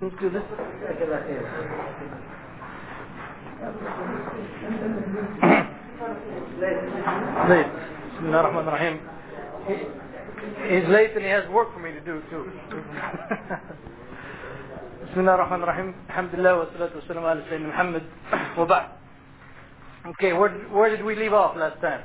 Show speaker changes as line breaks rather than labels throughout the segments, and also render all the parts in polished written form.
Let's do this. Late. Bismillah ar-Rahman ar-Rahim. He's late and he has work for me to do too. Bismillah ar-Rahman ar-Rahim. Alhamdulillah wa salatu wa salam ala Sayyidina Muhammad wa ba'd. Okay, where did we leave off last time?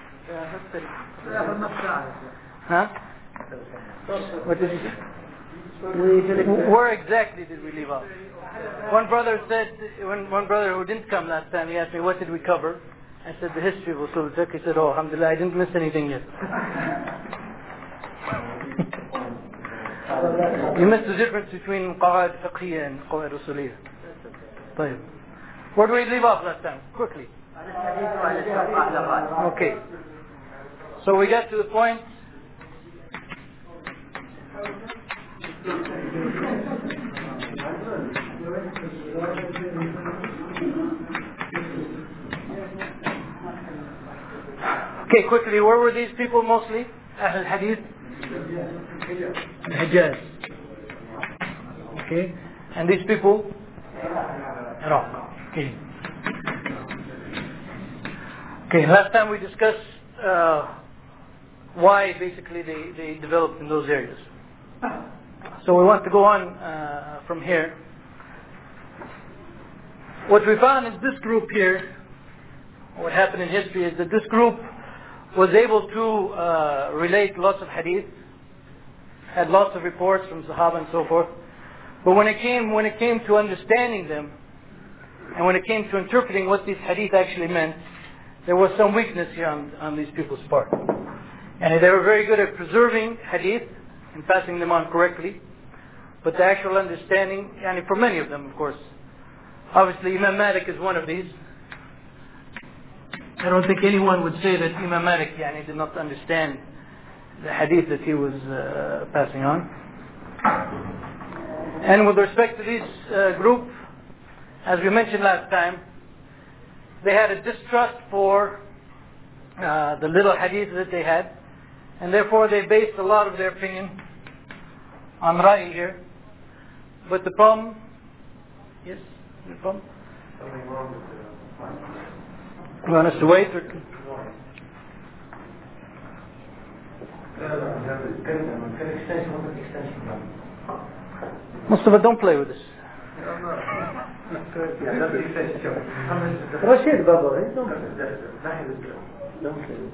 Huh? What did you say? Where exactly did we leave off? One brother who didn't come last time, he asked me, what did we cover? I said, the history of Usul al-Fiqh. He said, oh, alhamdulillah, I didn't miss anything yet. You missed the difference between Qawa'id Fiqhiyya and Qawa'id Usuliyya. طيب. Where did we leave off last time? Quickly. Okay. So we got to the point. Okay, quickly, where were these people mostly? Ahl al-Hadith? Hijaz. Okay. And these people? Iraq. Okay. Okay, last time we discussed why basically they developed in those areas. So we want to go on from here. What we found in this group here, what happened in history is that this group was able to relate lots of hadith, had lots of reports from Sahaba and so forth. But when it came to understanding them, and when it came to interpreting what these hadith actually meant, there was some weakness here on these people's part. And they were very good at preserving hadith and passing them on correctly. But the actual understanding, and for many of them, of course. Obviously, Imam Malik is one of these. I don't think anyone would say that Imam Malik did not understand the hadith that he was passing on. And with respect to this group, as we mentioned last time, they had a distrust for the little hadith that they had, and therefore they based a lot of their opinion on Ra'i here. But the problem, yes, the problem?
Something wrong with the
You want us to wait? Or? Mustafa, don't play with this. Rashid, Baba, don't play with it.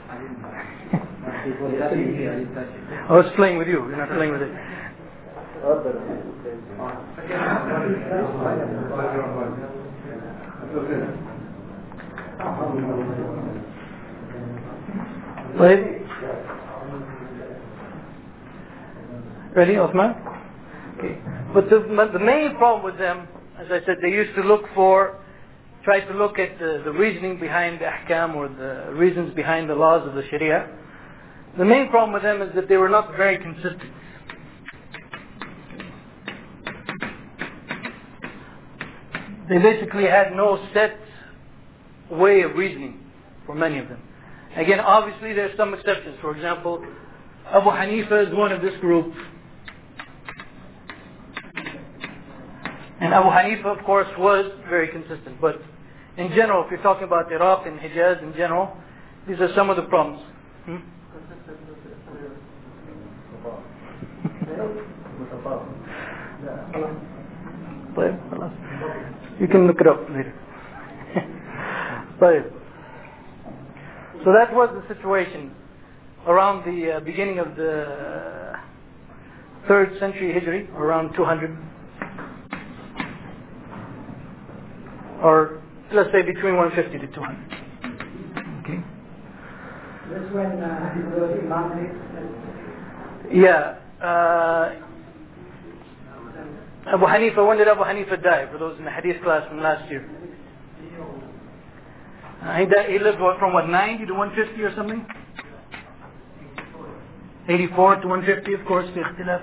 I was playing with you, you're not playing with it. Ready, Osman? Okay. But the main problem with them, as I said, they used to try to look at the reasoning behind the ahkam or the reasons behind the laws of the Sharia. The main problem with them is that they were not very consistent. They basically had no set way of reasoning for many of them. Again, obviously there's some exceptions. For example, Abu Hanifa is one of this group. And Abu Hanifa, of course, was very consistent. But in general, if you're talking about Iraq and Hijaz in general, these are some of the problems. You can look it up later. So that was the situation around the beginning of the 3rd century Hijri, around 200. Or let's say between 150 to 200. Okay.
That's when Imam.
Yeah. Abu Hanifa, when did Abu Hanifa die? For those in the hadith class from last year. He lived from 90 to 150 or something? 84 to 150, of course, في اختلاف.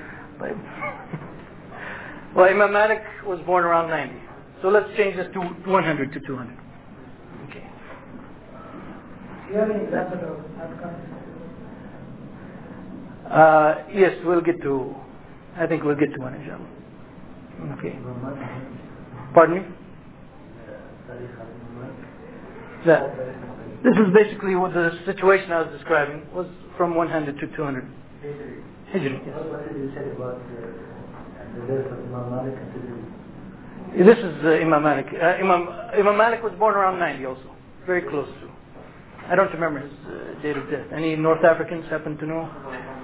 Well, Imam Malik was born around 90. So let's change this to 100 to 200. Okay.
Do you have any example of outcomes?
Yes, I think we'll get to one, inshallah. Okay. Pardon me? That. This is basically what the situation I was describing was from 100 to 200. Hijri, yes.
What did you say about the death of Imam Malik and
This is Imam Malik. Imam Malik was born around 90 also. Very close to. I don't remember his date of death. Any North Africans happen to know?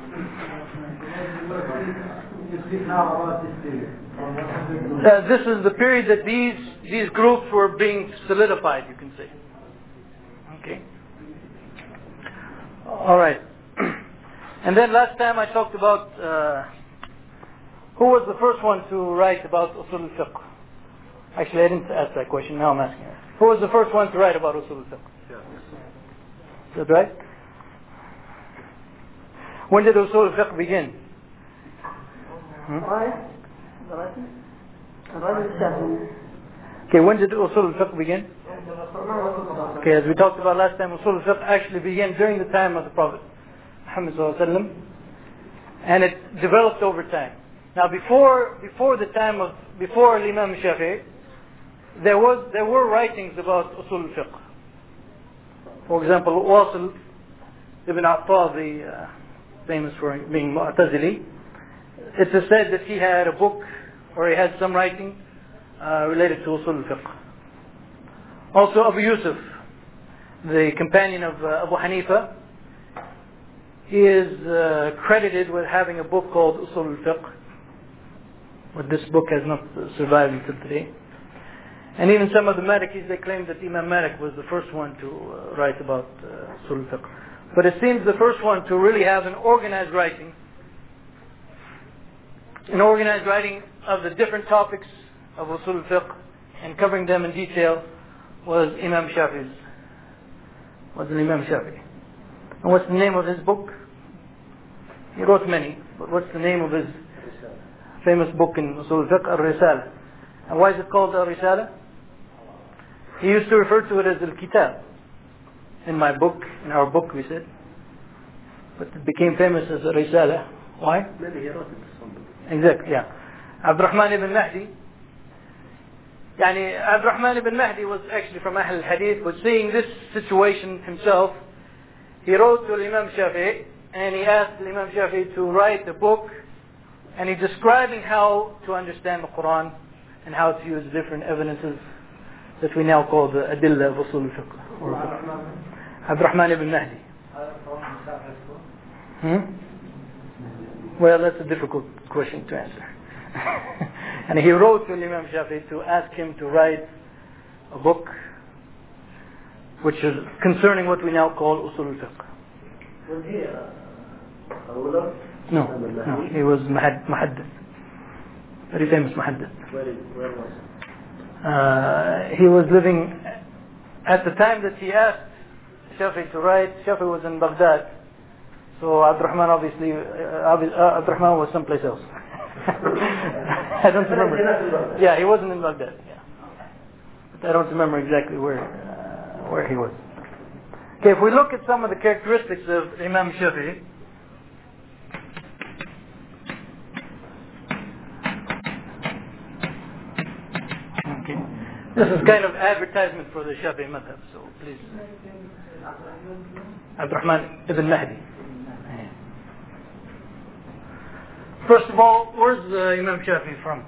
You speak now about this period.
This is the period that these groups were being solidified, you can say. Okay. All right. And then last time I talked about who was the first one to write about Usul al-Fiqh. Actually, I didn't ask that question. Now I'm asking it. Who was the first one to write about Usul al-Fiqh? Is that right? When did Usul al-Fiqh begin? Okay, when did Usul al-Fiqh begin? Okay, as we talked about last time, Usul al-Fiqh actually began during the time of the Prophet Muhammad sallallahu alaihi wasallam, and it developed over time. Now, before Imam Shafi'i, there were writings about Usul al-Fiqh. For example, Wasil ibn Attar, famous for being Mu'tazili, it is said that he had a book, or he had some writing related to Usul al-Fiqh. Also, Abu Yusuf, the companion of Abu Hanifa, he is credited with having a book called Usul al-Fiqh, but this book has not survived until today. And even some of the Malikis, they claim that Imam Malik was the first one to write about Usul al-Fiqh. But it seems the first one to really have an organized writing of the different topics of Usul al-Fiqh and covering them in detail was Imam Shafi'i. And what's the name of his book? He wrote many, but what's the name of his famous book in Usul al-Fiqh? Al-Risala. And why is it called Al-Risala? He used to refer to it as Al-Kitab. In our book we said. But it became famous as Al-Risala. Why?
Maybe he wrote it something.
Exactly, yeah. Abdurrahman ibn Mahdi. Abdurrahman ibn Mahdi was actually from Ahl al-Hadith, but seeing this situation himself, he wrote to Imam Shafi'i, and he asked Imam Shafi'i to write a book, and he's describing how to understand the Quran and how to use different evidences that we now call the Adilla of Usul al-Fiqh. Abdurrahman ibn Mahdi. Well, that's a difficult question to answer. And he wrote to Imam Shafi'i to ask him to write a book which is concerning what we now call Usul al-Fiqh.
Was he a ruler?
No, he was Muhaddith. Very famous Muhaddith.
Where was
he was living at the time that he asked Shafi'i to write. Shafi'i was in Baghdad, so Abdurrahman Abdurrahman was someplace else. I don't remember. Yeah, he wasn't in Baghdad. Yeah, but I don't remember exactly where he was. Okay, if we look at some of the characteristics of Imam Shafi'i. This is kind of advertisement for the Shafi'i madhab, so please. Abdurrahman ibn Mahdi. First of all, where's Imam Shafi'i from?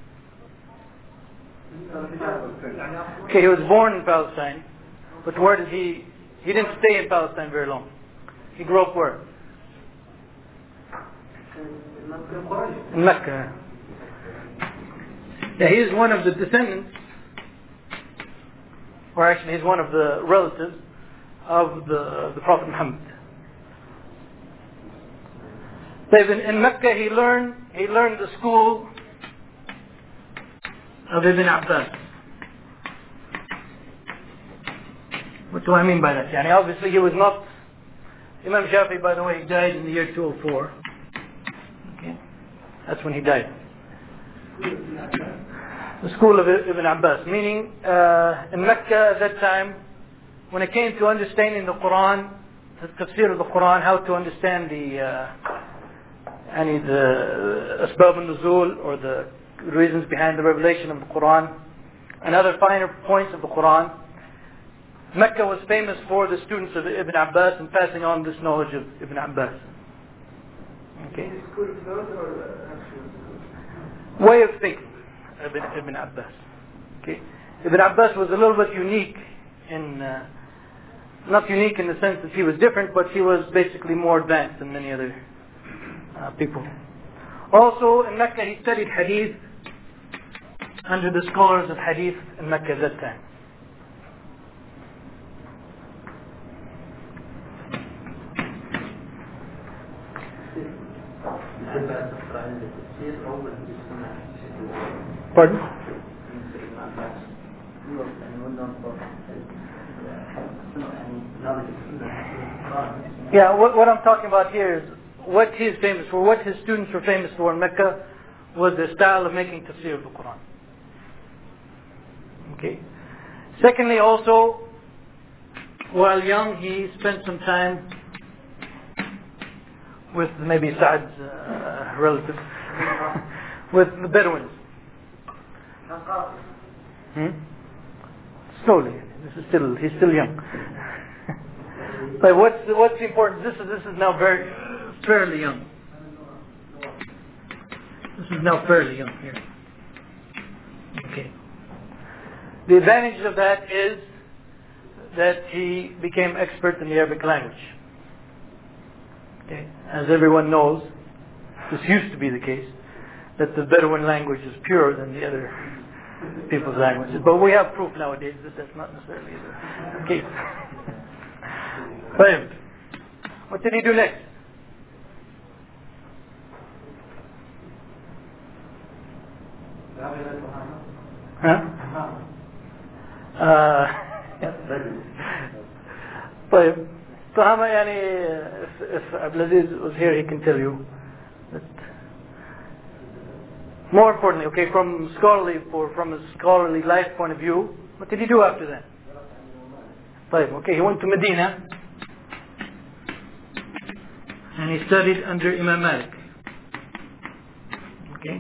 Okay, he was born in Palestine, but where did he didn't stay in Palestine very long. He grew up where? In Mecca. Yeah, he is one of the descendants, or actually he's one of the relatives of the Prophet Muhammad. In Mecca he learned the school of Ibn Abbas. What do I mean by that? Obviously he was not Imam Shafi'i, by the way, he died in the year 204. Okay, that's when he died. The school of Ibn Abbas, meaning in Mecca at that time, when it came to understanding the Quran, the tafsir of the Quran, how to understand the asbab al-nuzul or the reasons behind the revelation of the Quran, and other finer points of the Quran. Mecca was famous for the students of Ibn Abbas and passing on this knowledge of Ibn Abbas. Okay. Way of thinking, Ibn Abbas. Okay. Ibn Abbas was a little bit unique in, not unique in the sense that he was different, but he was basically more advanced than many other people. Also, in Mecca, he studied hadith under the scholars of hadith in Mecca at that time. Pardon? Yeah, what I'm talking about here is what he's famous for, what his students were famous for in Mecca was the style of making tafsir of the Quran. Okay. Secondly, also, while young, he spent some time with maybe Sa'd's relatives, with the Bedouins. Slowly. He's still young. But what's important? This is now fairly young. This is now fairly young here. Okay. The advantage of that is that he became expert in the Arabic language. Okay. As everyone knows, this used to be the case, that the Bedouin language is purer than the other people's languages. But we have proof nowadays that that's not necessarily the case. What did he do next? طيب Tahama, if Abdulaziz was here, he can tell you that. More importantly, okay, from a scholarly life point of view, what did he do after that? Okay, he went to Medina and he studied under Imam Malik. Okay.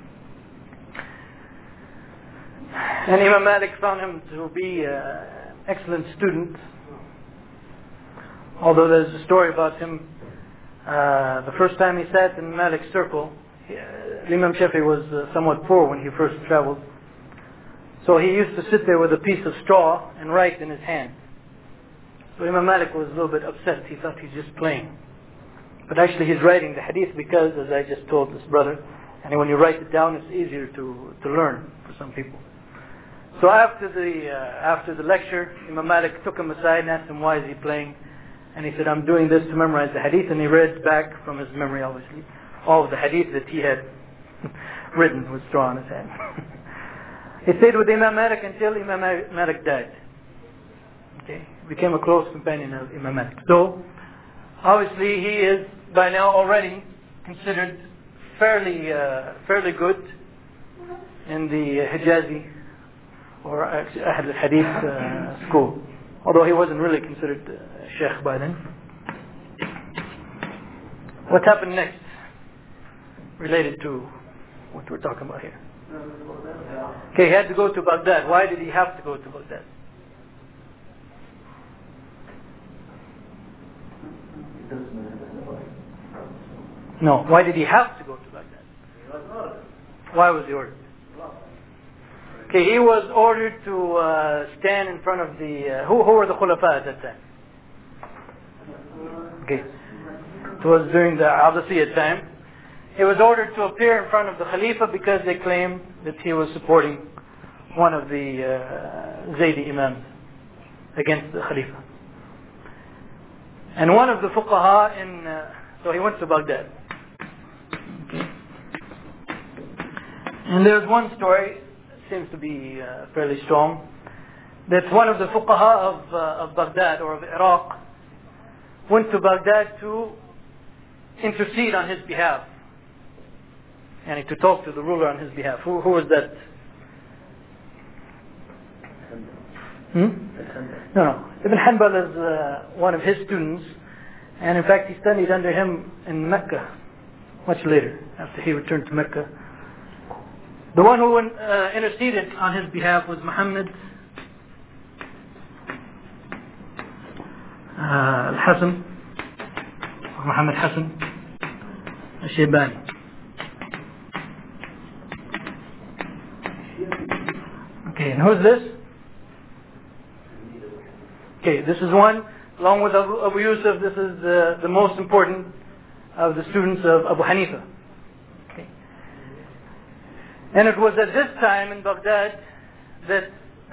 And Imam Malik found him to be an excellent student. Although there's a story about him, the first time he sat in Malik's circle, Imam Shafi was somewhat poor when he first traveled. So he used to sit there with a piece of straw and write in his hand. So Imam Malik was a little bit upset. He thought he's just playing. But actually he's writing the hadith because, as I just told this brother, and when you write it down, it's easier to learn for some people. So after the lecture, Imam Malik took him aside and asked him, why is he playing? And he said, I'm doing this to memorize the hadith. And he read back from his memory, obviously, all of the hadith that he had written with straw in his hand. He stayed with Imam Malik until Imam Malik died. Okay, he became a close companion of Imam Malik. So, obviously, he is by now already considered fairly good in the Hijazi or Ahl al-Hadith school. Although he wasn't really considered Sheikh by then. What happened next? Related to what we're talking about here. Okay, he had to go to Baghdad. Why did he have to go to Baghdad? No, why did he have to go to Baghdad? Why was he ordered? Okay, he was ordered to stand in front of the... who were the Khulafa at that time? Okay. It was during the Abbasiyya time. He was ordered to appear in front of the Khalifa because they claimed that he was supporting one of the Zaydi Imams against the Khalifa. And one of the fuqaha so he went to Baghdad. Okay. And there's one story, seems to be fairly strong, that one of the fuqaha of Baghdad or of Iraq went to Baghdad to intercede on his behalf. And to talk to the ruler on his behalf. Who was that? No. Ibn Hanbal is one of his students. And in fact, he studied under him in Mecca much later, after he returned to Mecca. The one who interceded on his behalf was Muhammad al-Hasan, Muhammad Hassan al-Shaybani. Okay, and who's this? Okay, this is one, along with Abu Yusuf, this is the most important of the students of Abu Hanifa. Okay. And it was at this time in Baghdad that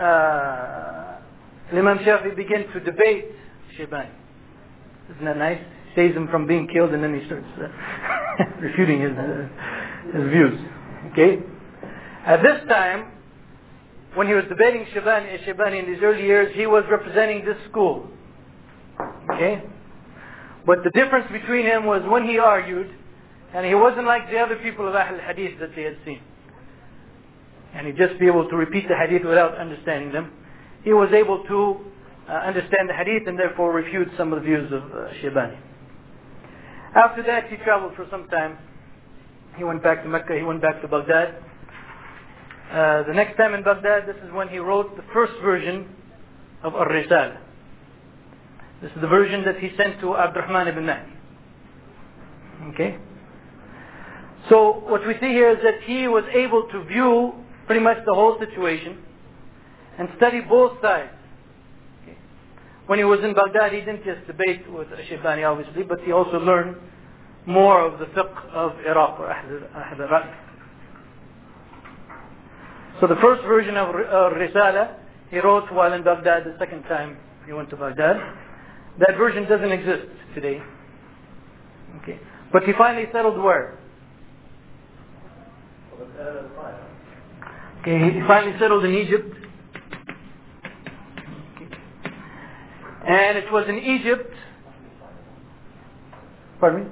Imam Shafi began to debate Shaybani. Isn't that nice? Saves him from being killed and then he starts refuting his views. Okay? At this time, when he was debating Shaybani in his early years, he was representing this school. Okay? But the difference between him was when he argued, and he wasn't like the other people of Ahl al-Hadith that they had seen. And he'd just be able to repeat the Hadith without understanding them. He was able to understand the Hadith and therefore refute some of the views of Shaybani. After that, he traveled for some time. He went back to Mecca, he went back to Baghdad. The next time in Baghdad, this is when he wrote the first version of Ar-Risala. This is the version that he sent to Abdurrahman ibn Mahdi. Okay? So what we see here is that he was able to view pretty much the whole situation and study both sides. Okay? When he was in Baghdad, he didn't just debate with Shaybani obviously, but he also learned more of the fiqh of Iraq or Ahl al-Ra'y. So the first version of Risala, he wrote while in Baghdad. The second time he went to Baghdad. That version doesn't exist today. Okay. But he finally settled where? Okay, he finally settled in Egypt. Okay. And it was in Egypt. Pardon me?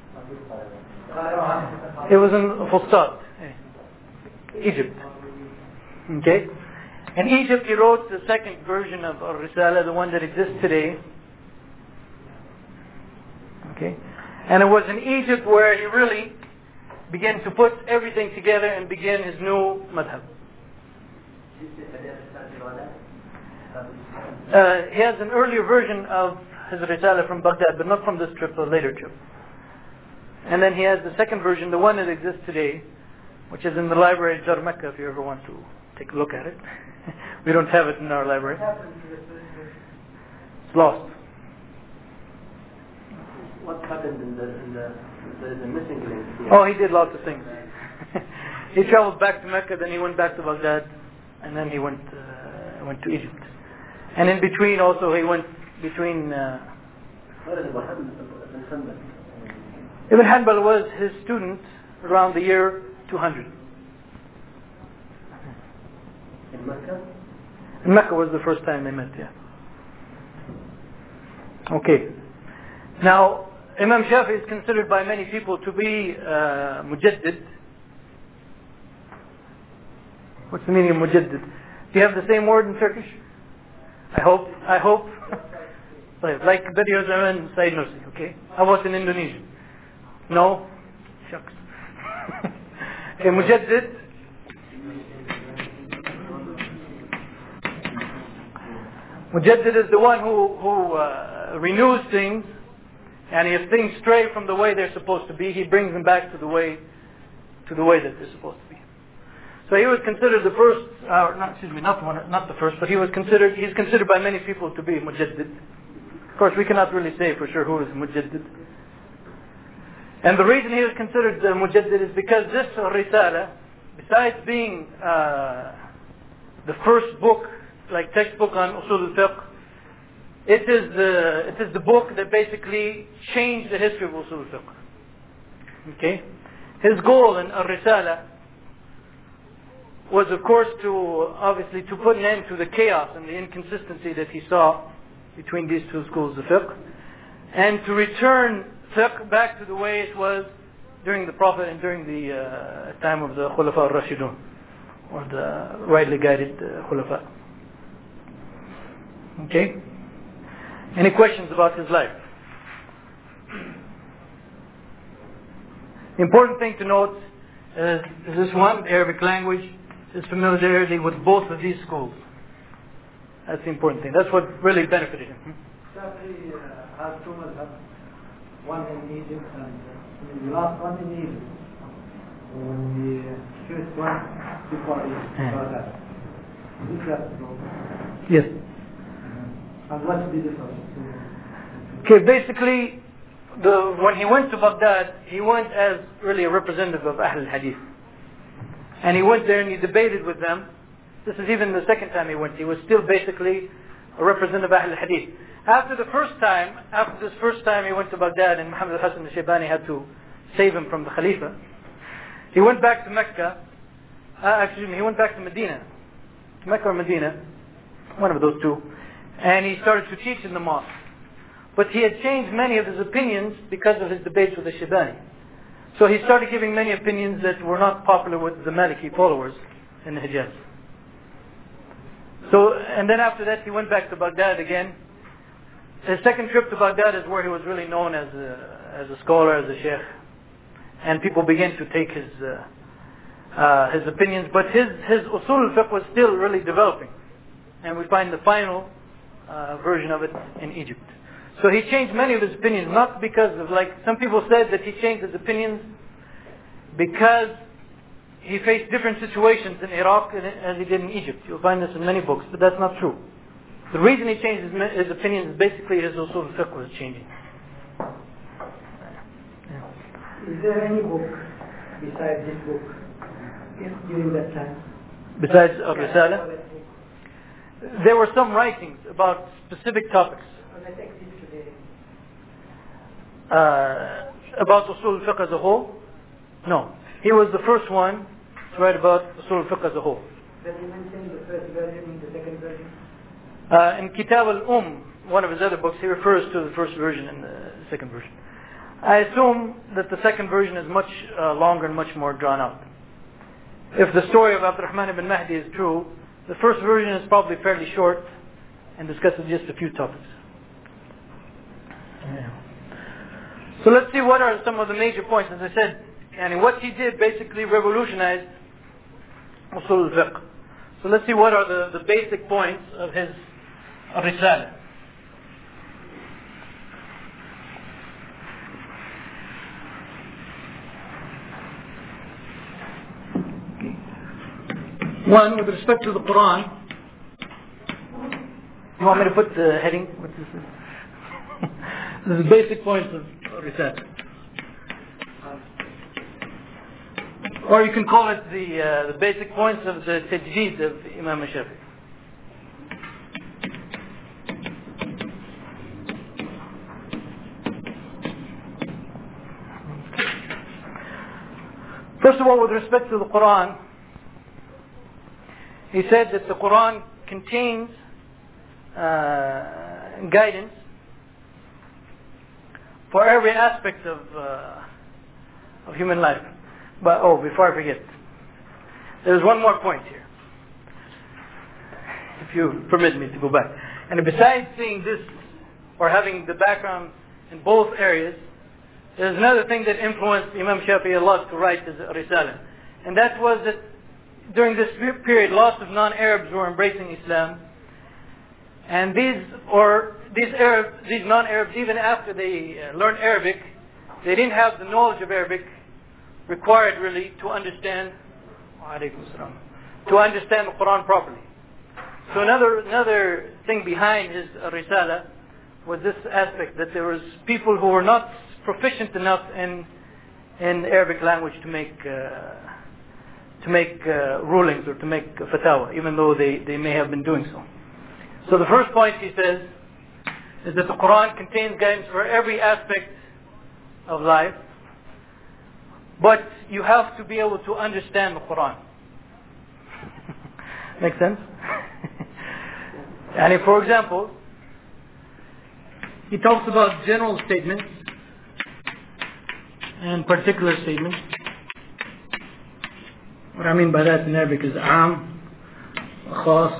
It was in Fustat, Egypt. Okay? In Egypt he wrote the second version of Ar-Risala, the one that exists today. Okay? And it was in Egypt where he really began to put everything together and begin his new madhab. He has an earlier version of his Risala from Baghdad, but not from this trip, a later trip. And then he has the second version, the one that exists today, which is in the library at Dar Mecca if you ever want to take a look at it. We don't have it in our library. It's lost.
What happened in the missing link here?
Oh, he did lots of things. He traveled back to Mecca, then he went back to Baghdad, and then he went to Egypt. And in between also he went between... Ibn Hanbal was his student around the year 200.
In Mecca?
In Mecca was the first time they met, yeah. Okay. Now, Imam Shafi is considered by many people to be Mujaddid. What's the meaning of Mujaddid? Do you have the same word in Turkish? I hope. Like Badiou Zaman Said Nursi, okay? How about in Indonesian? No? Shucks. Okay, Mujaddid. Mujaddid is the one who renews things, and if things stray from the way they're supposed to be, he brings them back to the way that they're supposed to be. So he was considered the first, not the first, but he's considered by many people to be Mujaddid. Of course, we cannot really say for sure who is Mujaddid. And the reason he was considered Mujaddid is because this Risala, besides being the first book, like textbook on Usul al-Fiqh, it is the book that basically changed the history of Usul al-Fiqh. Okay? His goal in Ar-Risala was, of course, obviously to put an end to the chaos and the inconsistency that he saw between these two schools of fiqh, and to return fiqh back to the way it was during the Prophet and during the time of the Khulafa al-Rashidun, or the rightly guided Khulafa. Okay? Any questions about his life? The important thing to note is this one, Arabic language, his familiarity with both of these schools. That's the important thing. That's what really benefited him.
Shafi'i has two madhabs, one in Egypt and the last one in Egypt. When the first one before Egypt, Baghdad. Is that true?
Yes.
And what's the difference?
Okay, basically, when he went to Baghdad, he went as really a representative of Ahl al-Hadith. And he went there and he debated with them. This is even the second time he went. He was still basically a representative of Ahl al-Hadith. After this first time he went to Baghdad and Muhammad al-Hasan al-Shaybani had to save him from the Khalifa, he went back to Mecca. He went back to Medina. Mecca or Medina, one of those two. And he started to teach in the mosque. But he had changed many of his opinions because of his debates with the Shaybani. So he started giving many opinions that were not popular with the Maliki followers in the Hijaz. So, and then after that he went back to Baghdad again. His second trip to Baghdad is where he was really known as a scholar, as a sheikh. And people began to take his opinions. But his usul al-fiqh was still really developing. And we find the final version of it in Egypt. So he changed many of his opinions, not because of, like some people said that he changed his opinions because he faced different situations in Iraq as he did in Egypt. You'll find this in many books, but that's not true. The reason he changed his opinions is basically his usul al-fiqh was changing.
Is there any book besides this book during that time?
Besides Al-Risala? There were some writings about specific topics. About usul al-fiqh as a whole? No. He was the first one to write about usul al-fiqh as a whole.
Did you mention the first version and the second version?
In Kitab al-Umm, one of his other books, he refers to the first version and the second version. I assume that the second version is much longer and much more drawn out. If the story of Abdurrahman ibn Mahdi is true, the first version is probably fairly short and discusses just a few topics. Yeah. So let's see what are some of the major points. As I said, and what he did basically revolutionized usul al-fiqh. So let's see what are the basic points of his Risala. One, with respect to the Quran. You want me to put the heading? What is this? This is basic points of Risala. Or you can call it the basic points of the Tajdeed of Imam al-Shafi'i. First of all, with respect to the Quran, he said that the Quran contains guidance for every aspect of human life. But before I forget, there's one more point here, if you permit me to go back. And besides seeing this, or having the background in both areas, there's another thing that influenced Imam Shafi'i a lot to write his Risala. And that was that during this period, lots of non-Arabs were embracing Islam. And these non-Arabs, even after they learned Arabic, they didn't have the knowledge of Arabic required really to understand the Quran properly. So another thing behind his Risala was this aspect, that there was people who were not proficient enough in Arabic language to make rulings or to make fatawa, even though they may have been doing so. So the first point he says is that the Quran contains guidance for every aspect of life, but you have to be able to understand the Quran. Make sense? And for example, he talks about general statements and particular statements. What I mean by that in Arabic is am, khas,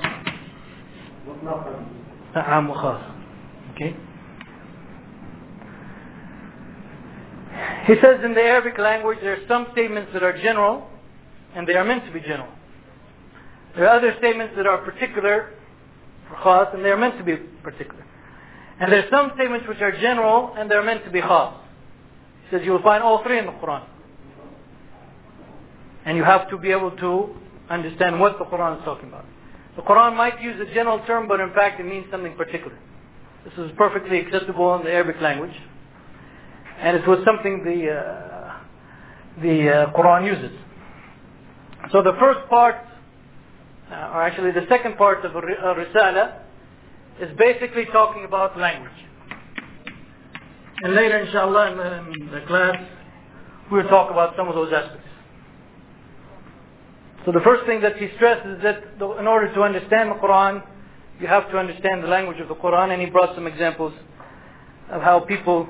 am wa khas. Okay? He says in the Arabic language there are some statements that are general and they are meant to be general. There are other statements that are particular for khas and they are meant to be particular. And there are some statements which are general and they are meant to be khas. He says you will find all three in the Quran. And you have to be able to understand what the Quran is talking about. The Quran might use a general term, but in fact it means something particular. This is perfectly acceptable in the Arabic language. And it was something the Quran uses. So the first part, or actually the second part of Risala, is basically talking about language. And later, inshallah, in the class, we'll talk about some of those aspects. So the first thing that he stresses is that in order to understand the Quran, you have to understand the language of the Quran, and he brought some examples of how people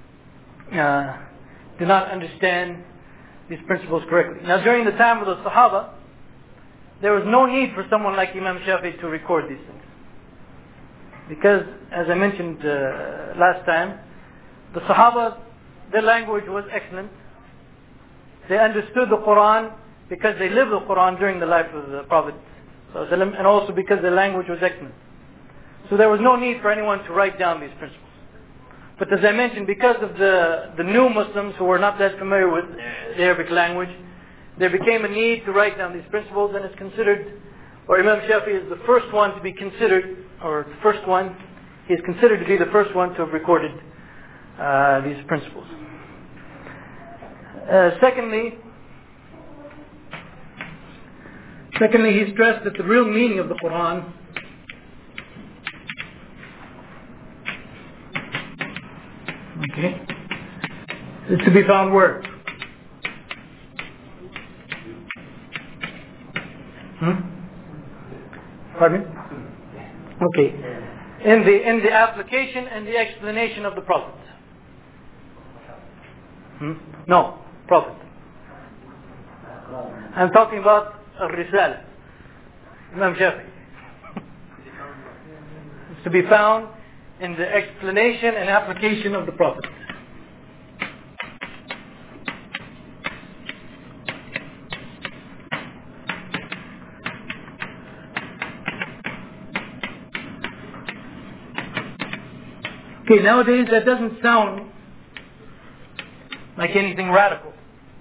do not understand these principles correctly. Now, during the time of the Sahaba, there was no need for someone like Imam Shafi'i to record these things. Because, as I mentioned last time, the Sahaba, their language was excellent. They understood the Quran because they lived the Quran during the life of the Prophet, and also because their language was excellent. So there was no need for anyone to write down these principles. But as I mentioned, because of the new Muslims who were not that familiar with the Arabic language, there became a need to write down these principles, and it's considered, or Imam Shafi'i is the first one to be considered, or the first one, he is considered to be the first one to have recorded these principles. Secondly, he stressed that the real meaning of the Quran is to be found where? Pardon me? Okay. In the application and the explanation of the Prophet. No, Prophet. I'm talking about Risala, Imam Shafi'i. It's to be found in the explanation and application of the Prophet. Okay, nowadays that doesn't sound like anything radical.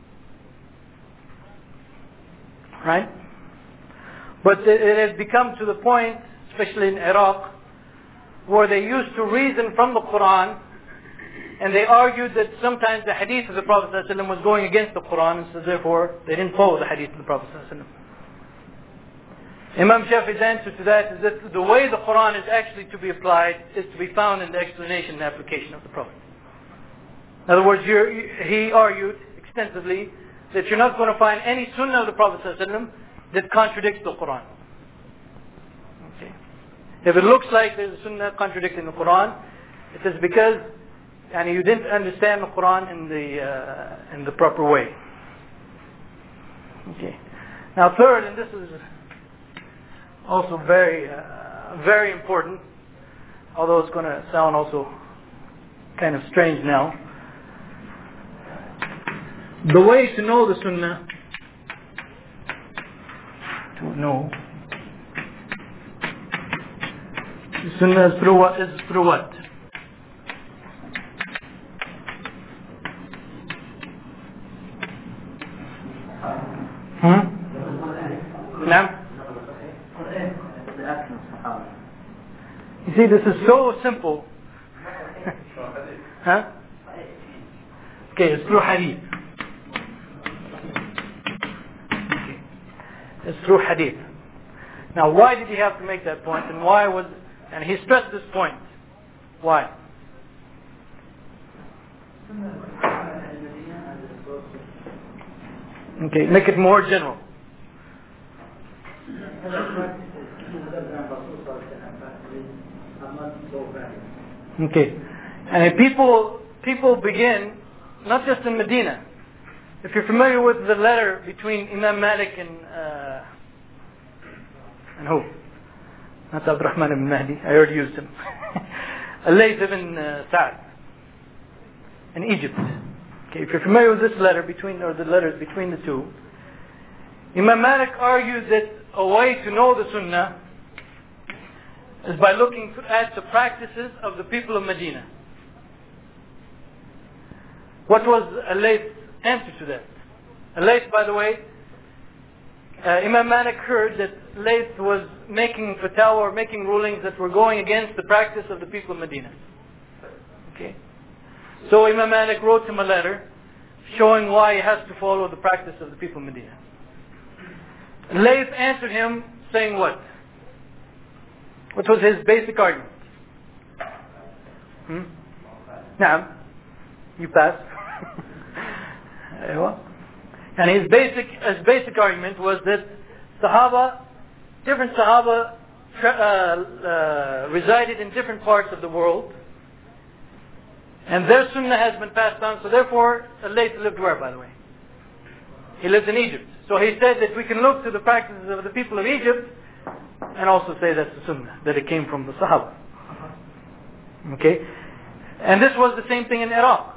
Right? But it has become to the point, especially in Iraq, where they used to reason from the Quran, and they argued that sometimes the hadith of the Prophet ﷺ was going against the Quran, and so therefore they didn't follow the hadith of the Prophet ﷺ. Imam Shafi'i's answer to that is that the way the Quran is actually to be applied is to be found in the explanation and application of the Prophet. In other words, he argued extensively that you're not going to find any sunnah of the Prophet ﷺ that contradicts the Quran. Okay. If it looks like there's a sunnah contradicting the Quran, it is because you didn't understand the Quran in the proper way. Okay. Now third, and this is also very very important, although it's going to sound also kind of strange now. The way to know the Sunnah, the Sunnah is through what? You see, this is so simple. Okay, it's through hadith. It's through hadith. Now, why did he have to make that point, and he stressed this point? Why? Okay, make it more general. Okay, and people begin not just in Medina. If you're familiar with the letter between Imam Malik and who? Not Abdurrahman ibn Mahdi. I already used him. Al-Layth ibn Sa'd in Egypt. Okay, if you're familiar with this letter the letters between the two, Imam Malik argued that a way to know the Sunnah is by looking at the practices of the people of Medina. What was Al-Layth's answer to that? Al-Layth, by the way, Imam Malik heard that Layth was making fatwa or making rulings that were going against the practice of the people of Medina. Okay? So Imam Malik wrote him a letter showing why he has to follow the practice of the people of Medina. Layth answered him saying what? What was his basic argument? Naam. You passed. And his basic argument was that different Sahaba resided in different parts of the world, and their Sunnah has been passed on. So therefore, Layth lived where, by the way? He lived in Egypt. So he said that we can look to the practices of the people of Egypt and also say that's the Sunnah, that it came from the Sahaba. Okay? And this was the same thing in Iraq.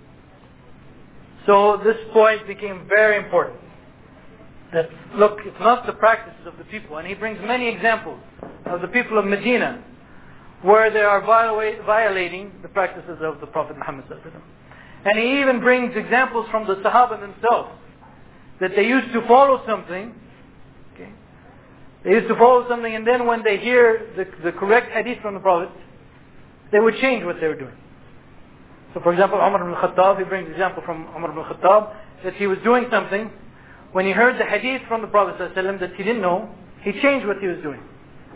So this point became very important. That, look, it's not the practices of the people. And he brings many examples of the people of Medina where they are violating the practices of the Prophet Muhammad ﷺ. And he even brings examples from the Sahaba themselves, that they used to follow something, okay? They used to follow something, and then when they hear the correct hadith from the Prophet, they would change what they were doing. So for example, Umar ibn al-Khattab, he brings an example from Umar ibn al-Khattab, that he was doing something, when he heard the hadith from the Prophet ﷺ that he didn't know, he changed what he was doing.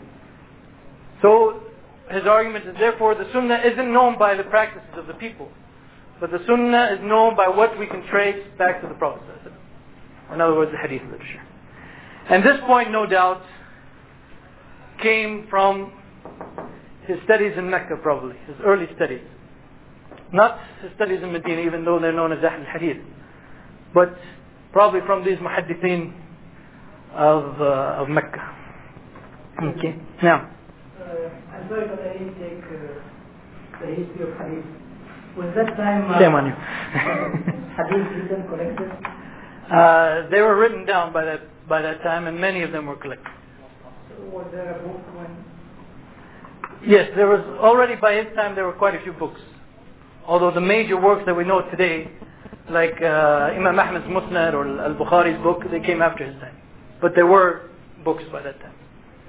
So his argument is, therefore the Sunnah isn't known by the practices of the people, but the Sunnah is known by what we can trace back to the Prophet ﷺ. In other words, the hadith literature. And this point, no doubt, came from his studies in Mecca, probably, his early studies. Not his studies in Medina, even though they're known as Ahl al-Hadith, but probably from these muhaddithin of Mecca. Okay, now.
I'm sorry, but I didn't take the history of Hadith. Was that time
Shame on you.
Hadith written, collected?
They were written down by that time, and many of them were collected.
So was there a book when?
Yes, there was already by his time there were quite a few books. Although the major works that we know today, like Imam Ahmad's Musnad or Al-Bukhari's book, they came after his time. But there were books by that time.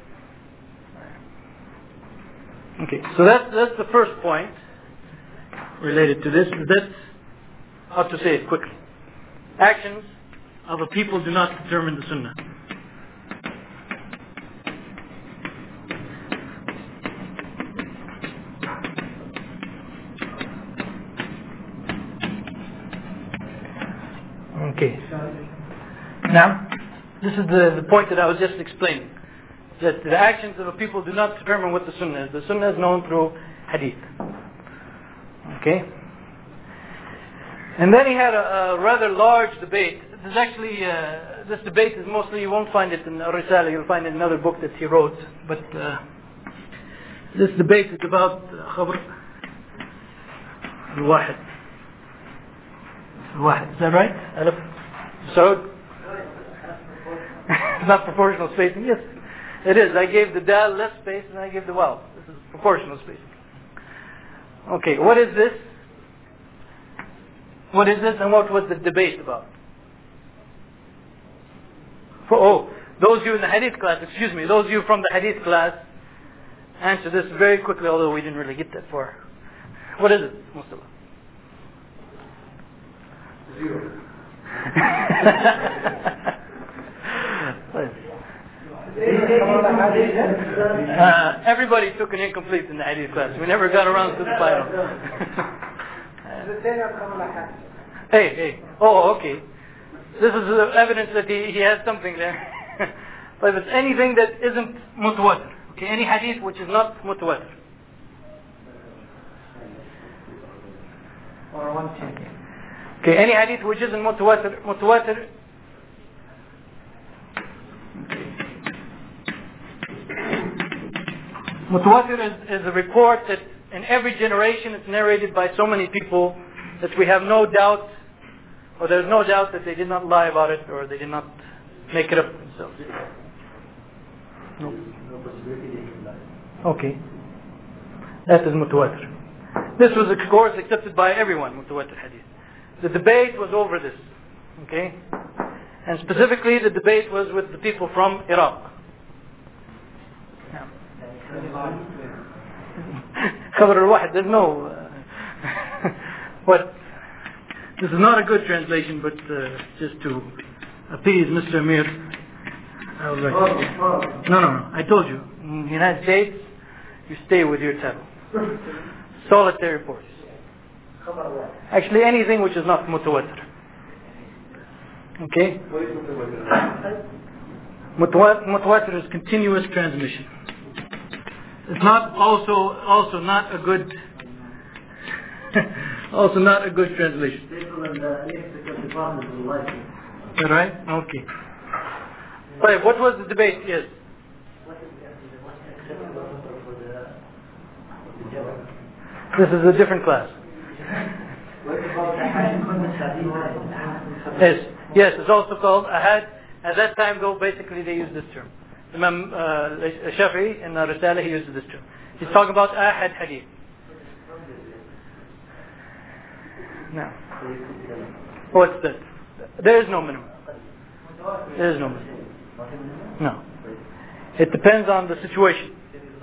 Okay, so that's the first point related to this. That's how to say it quickly. Actions of a people do not determine the Sunnah. Okay. Now, this is the point that I was just explaining. That the actions of a people do not determine what the Sunnah is. The Sunnah is known through Hadith. Okay? And then he had a rather large debate. This is actually, this debate is mostly, you won't find it in Risala, you'll find it in another book that he wrote. But this debate is about Khabr al-Wahid. Al-Wahid, is that right? Alif Saud? It's not proportional spacing, yes. It is. I gave the dal less space and I gave the waw. This is proportional spacing. Okay, what is this? What is this and what was the debate about? Those of you in the hadith class, those of you from the hadith class, answer this very quickly, although we didn't really get that far. What is it, Mustafa?
0.
Everybody took an incomplete in the hadith class. We never got around to the final. Hey. Oh, okay. This is evidence that he has something there. But if it's anything that isn't mutawatir, okay, any hadith which is not mutawatir.
Or 110.
Okay, any hadith which isn't mutawatir. Mutawatir is a report that in every generation it's narrated by so many people that we have no doubt or there's no doubt that they did not lie about it, or they did not make it up themselves. No. Okay. That is mutawatir. This was, of course, accepted by everyone, mutawatir hadith. The debate was over this. Okay? And specifically, the debate was with the people from Iraq. Khabar al-Wahid, there's no... What? This is not a good translation, but just to appease Mr. Amir, I would like to... No. I told you. In the United States, you stay with your title. Solitary reports. Actually, anything which is not mutawatir. Okay? Mutawatir is continuous transmission. It's not also not a good also not a good translation. Right? Okay. Right, what was the debate? Yes. This is a different class. Yes, it's also called ahad. At that time, though, basically they used this term. Imam Shafi'i in Risala, he used this term. He's talking about ahad hadith. No. What's that? There is no minimum. There is no minimum. No. It depends on the situation.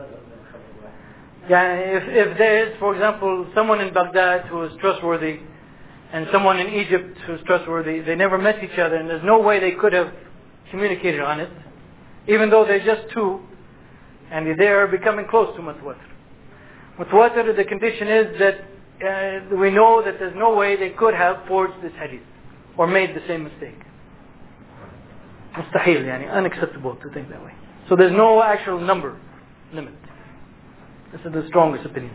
Yeah, if there is, for example, someone in Baghdad who is trustworthy and someone in Egypt who is trustworthy, they never met each other and there's no way they could have communicated on it, even though they're just two, and they are becoming close to mutawatir. Mutawatir, the condition is that we know that there's no way they could have forged this hadith or made the same mistake. Mustahil, yani unacceptable to think that way. So there's no actual number limit. This is the strongest opinion.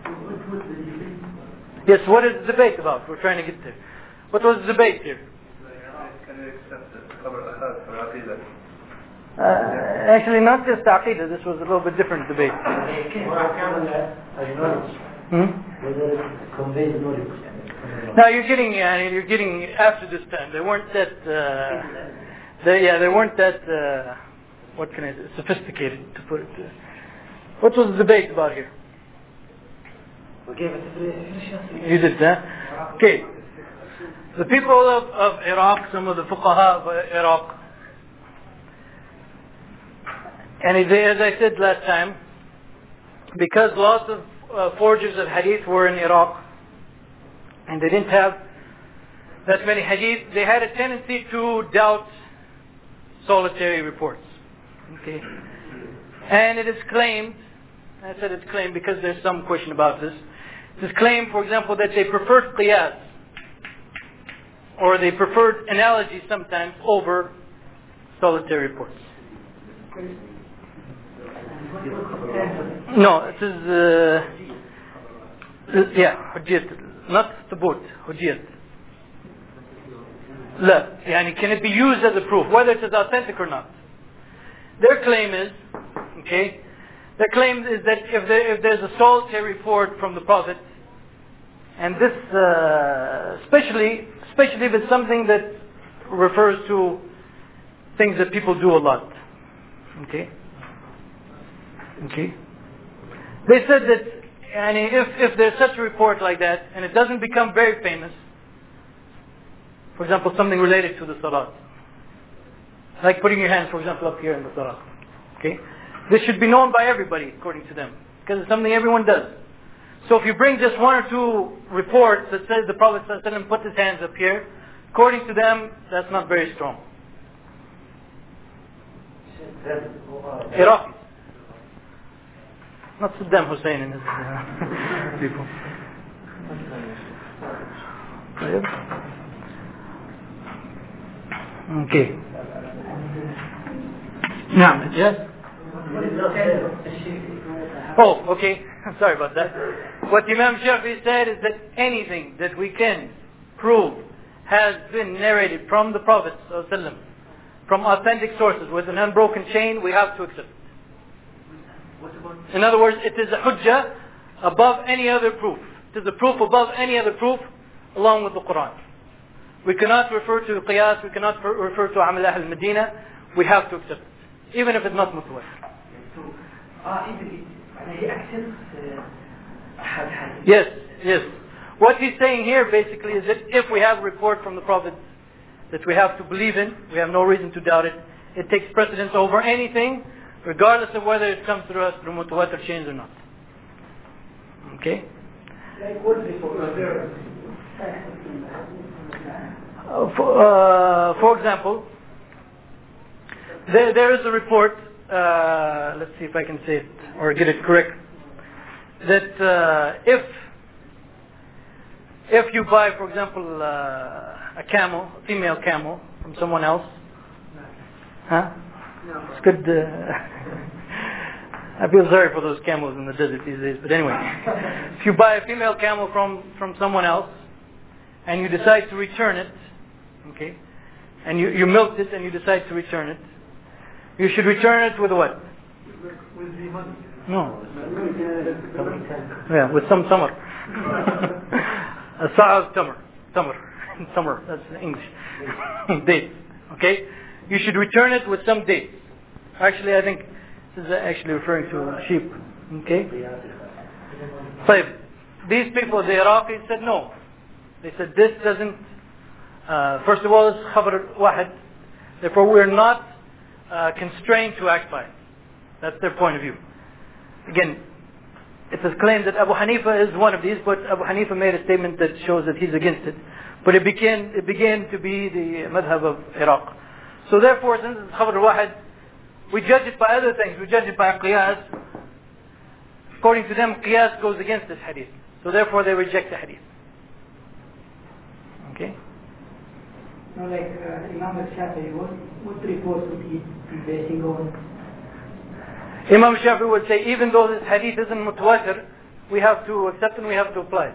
Yes, what is the debate about? We're trying to get there. What was the debate here?
Can you accept the Khabar Ahad for Aqidah?
Actually, not just Aqidah. This was a little bit different debate. Now you're getting after this time. They weren't that. They weren't that. What can I say? Sophisticated, to put it. What was the debate about here? You did that? Okay. The people of Iraq, some of the fuqaha of Iraq, and as I said last time, because lots of forgers of hadith were in Iraq, and they didn't have that many hadith, they had a tendency to doubt solitary reports. Okay. And it is claimed, I said it's claimed because there's some question about this, it is claimed, for example, that they preferred qiyas, or they preferred analogy sometimes over solitary reports. No, it is hujjat, not thubut, hujjat. La, yani can it be used as a proof, whether it is authentic or not? Their claim is, their claim is that if there's a solitary report from the Prophet, and this, especially if it's something that refers to things that people do a lot, They said that, if there's such a report like that, and it doesn't become very famous, for example, something related to the salat, like putting your hands, for example, up here in the salat. This should be known by everybody, according to them, because it's something everyone does. So if you bring just one or two reports that says the Prophet ﷺ put his hands up here, according to them, that's not very strong. Iraqis. Not Saddam Hussein and his people. Okay. Naam, yes? Oh, okay. Sorry about that. What Imam Shafi'i said is that anything that we can prove has been narrated from the Prophet ﷺ, from authentic sources with an unbroken chain, we have to accept it. In other words, it is a hujjah above any other proof. It is a proof above any other proof, along with the Quran. we cannot refer to qiyas, we cannot refer to amal ahl al-Medina, we have to accept it, even if it's not mutawatir. Yes, yes. What he's saying here basically is that if we have a report from the Prophet that we have to believe in, we have no reason to doubt it, it takes precedence over anything, regardless of whether it comes through us through mutawatir chains or not. Okay? For example, there is a report, let's see if I can say it or get it correct, that if you buy, for example, a camel, a female camel, from someone else, huh? It's good. I feel sorry for those camels in the desert these days. But anyway, if you buy a female camel from someone else, and you decide to return it, okay, and you milked it and you decide to return it, you should return it with what?
With the money.
No. Yeah, with some tamar. A sa'a of tamar. Tamar, that's English. Dates. Okay? You should return it with some dates. Actually, I think this is actually referring to sheep. Okay? So these people, the Iraqis, said no. They said this doesn't, first of all, it's khabar wahid. Therefore, we're not constrained to act by it. That's their point of view. Again, it is claimed that Abu Hanifa is one of these, but Abu Hanifa made a statement that shows that he's against it. But it began to be the madhab of Iraq. So therefore, since it's khabar wahid, we judge it by other things. We judge it by qiyas. According to them, qiyas goes against this hadith. So therefore, they reject the hadith. Okay?
Now, like Imam al-Shafi'i, what report would he be basing on?
Imam Shafi'i would say, even though this hadith isn't mutawatir, we have to accept and we have to apply it.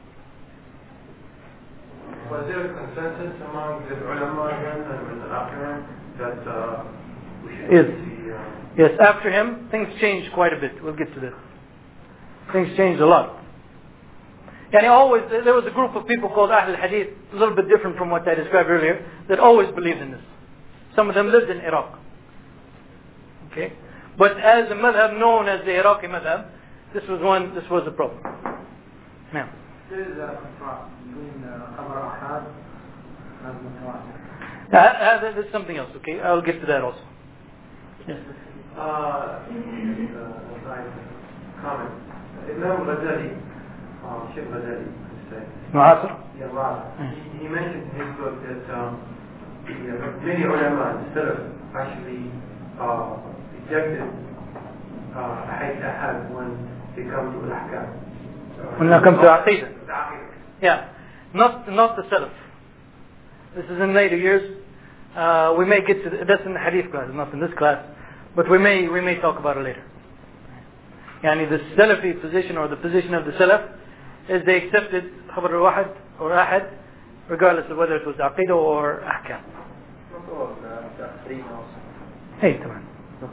Was there a consensus among the ulama and the after that we should see?
Yes, after him, things changed quite a bit. We'll get to that. Things changed a lot. And always, there was a group of people called Ahl al-Hadith, a little bit different from what I described earlier, that always believed in this. Some of them lived in Iraq. Okay? But as a madhab known as the Iraqi madhab, this was a problem. Now.
There is a contrast between khabar ahad and mutawatir.
That's something else, okay? I'll get to that also. Yes.
Comment. Imam Ghazali, Sheikh Ghazali,
Mu'asir?
he mentioned in his book that many ulama and Salaf actually rejected hadith ahad when they come to al-ahkam.
When they come to Aqidah. Yeah. Not the Salaf. This is in later years. We may get to that's in the hadith class, not in this class, but we may talk about it later. Yani the Salafi position or the position of the Salaf is they accepted khabar wahid or ahad regardless of whether it was aqidah or ahkam. Hey, tamam.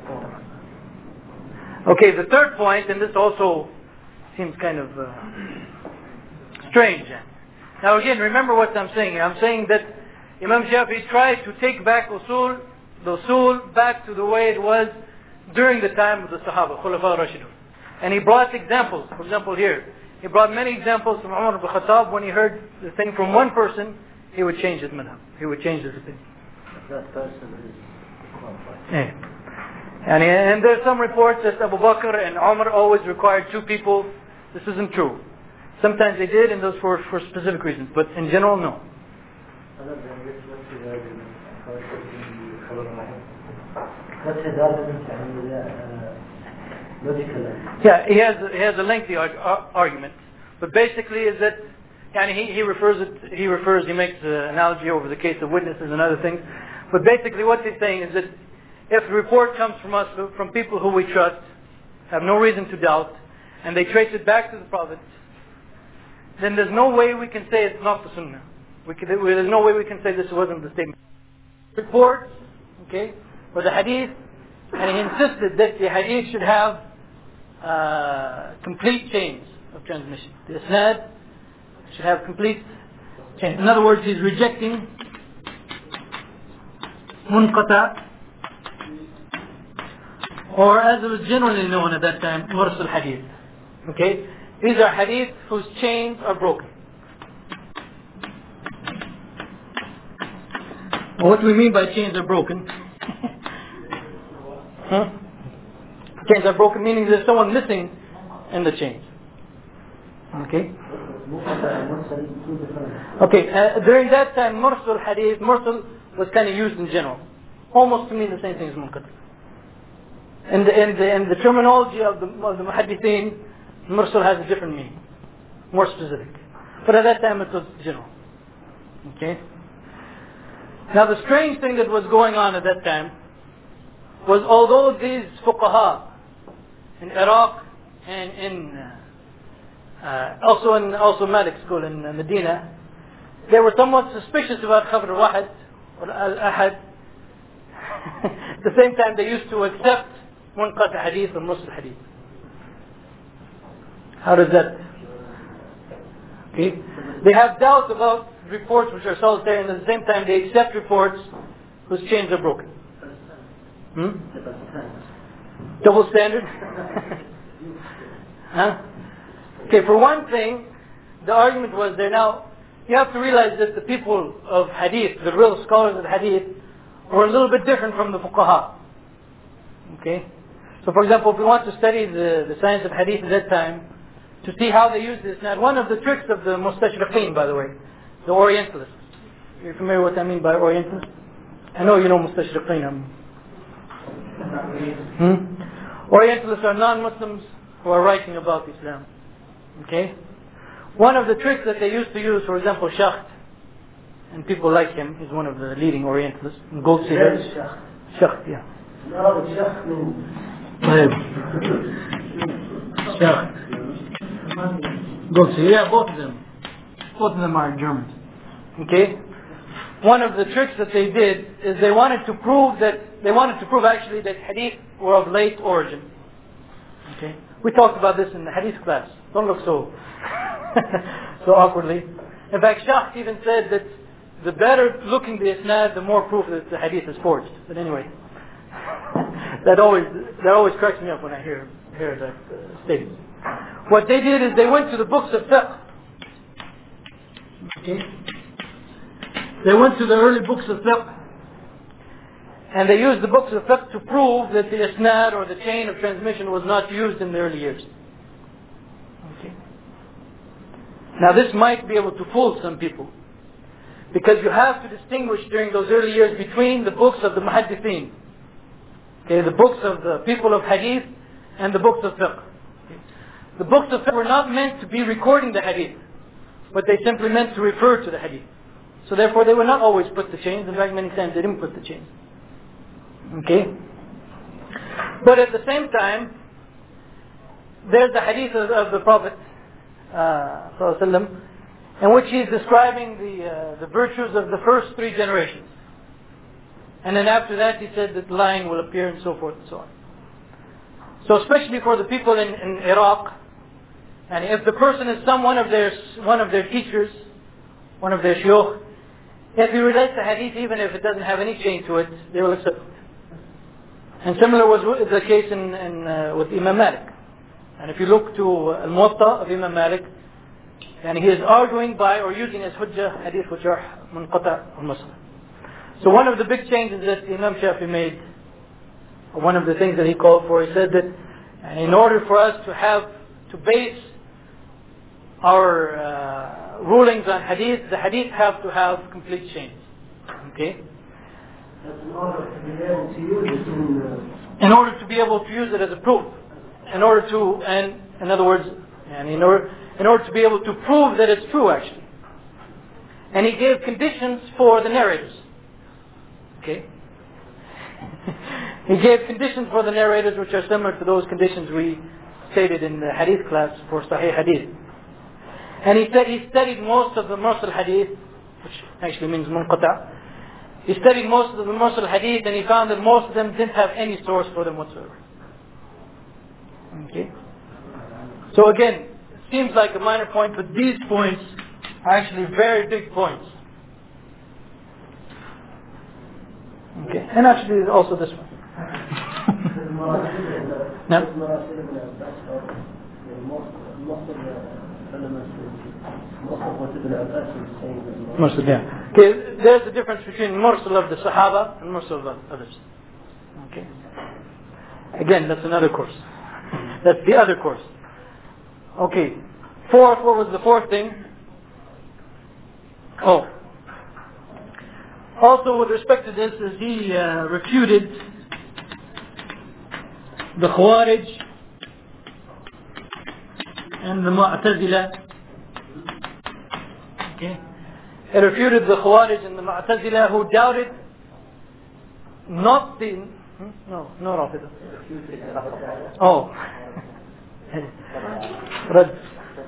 Okay, the third point, and this also seems kind of strange. Now again, remember what I'm saying. I'm saying that Imam Shafi'i tried to take back the usul back to the way it was during the time of the Sahaba, Khulafa Rashidun. And he brought examples. For example, here, he brought many examples from Umar ibn Khattab. When he heard the thing from one person, he would change his madhab. He would change his opinion.
That person is qualified.
Yeah. And there's some reports that Abu Bakr and Umar always required two people. This isn't true. Sometimes they did, and those for specific reasons. But in general, no.
What's his argument?
Yeah, he has a lengthy argument, but basically is that, and he makes an analogy over the case of witnesses and other things. But basically, what he's saying is that if the report comes from us, from people who we trust, have no reason to doubt, and they trace it back to the Prophet, then there's no way we can say it's not the Sunnah. There's no way we can say this wasn't the statement. Reports, okay, for the Hadith, and he insisted that the Hadith should have complete chains of transmission. The Isnad should have complete change. In other words, he's rejecting munqata, or as it was generally known at that time, mursal hadith. Okay? These are hadith whose chains are broken. What do we mean by chains are broken? Chains are broken meaning there's someone missing in the chains. Okay? Okay, during that time, mursal hadith, mursal was kind of used in general. Almost to mean the same thing as munqati. In the terminology of the muhaddithin, mursal has a different meaning, more specific. But at that time it was general. Okay? Now the strange thing that was going on at that time was, although these fuqaha in Iraq and also Malik school in Medina, they were somewhat suspicious about Khabr al-Wahid or al-Ahad. At the same time they used to accept munqati hadith and mursal hadith. How does that? Okay, they have doubts about reports which are solitary, and at the same time they accept reports whose chains are broken. Double standard? Huh? Okay, for one thing, the argument was there. Now, you have to realize that the people of hadith, the real scholars of hadith, were a little bit different from the fuqaha. Okay? So for example, if we want to study the science of hadith at that time, to see how they use this. Now, one of the tricks of the mustashriqeen, by the way, the Orientalists. You're familiar with what I mean by Orientalists? I know you know mustashriqeen. Orientalists are non-Muslims who are writing about Islam. Okay? One of the tricks that they used to use, for example, Shakht, and people like him, he's one of the leading Orientalists, Goldsey. Shakht, yeah. Shakht. Goldsey, yeah, both of them. Both of them are Germans. Okay? One of the tricks that they did is they wanted to prove actually that hadith were of late origin. Okay? We talked about this in the hadith class. Don't look so awkwardly. In fact, Shakht even said that the better looking the isnad, the more proof that the hadith is forged. But anyway, that always cracks me up when I hear that statement. What they did is they went to the books of fiqh. Okay? They went to the early books of fiqh, and they used the books of fiqh to prove that the isnad or the chain of transmission was not used in the early years. Okay. Now this might be able to fool some people, because you have to distinguish during those early years between the books of the muhaddithin, okay, the books of the people of hadith, and the books of fiqh. Okay. The books of fiqh were not meant to be recording the hadith, but they simply meant to refer to the hadith. So therefore they would not always put the chains. In fact, many times they didn't put the chains. Okay? But at the same time, there's the hadith of the Prophet ﷺ, in which he's describing the virtues of the first 3 generations. And then after that he said that lying will appear and so forth and so on. So especially for the people in Iraq, and if the person is one of their teachers, one of their shuyukh, if he relates the hadith even if it doesn't have any chain to it, they will accept it. And similar was the case with Imam Malik. And if you look to Al-Muwatta of Imam Malik, and he is arguing by or using as hujjah hadith which are munqata or muslim. So one of the big changes that Imam Shafi made, one of the things that he called for, he said that in order for us to base our rulings on hadith, the hadith have to have complete chains. Okay?
In order to be able to use it
in order to be able to use it as a proof. In order to be able to prove that it's true actually. And he gave conditions for the narrators. Okay? He gave conditions for the narrators which are similar to those conditions we stated in the hadith class for Sahih Hadith. And he said he studied most of the mursal hadith, which actually means munqata. He studied most of the mursal hadith, and he found that most of them didn't have any source for them whatsoever. Okay? So again, it seems like a minor point, but these points are actually very big points. Okay, and actually also this one. No? Mursal, yeah. Okay, there's a difference between Mursal of the Sahaba and Mursal of others. Okay. Again, that's another course. That's the other course. Okay. Fourth, what was the fourth thing? Oh. Also with respect to this, is he refuted the Khawarij and the Mu'tazila. Okay. He refuted the Khawarij and the Mu'tazila who doubted not the... No, not Rafida. Oh. Rad.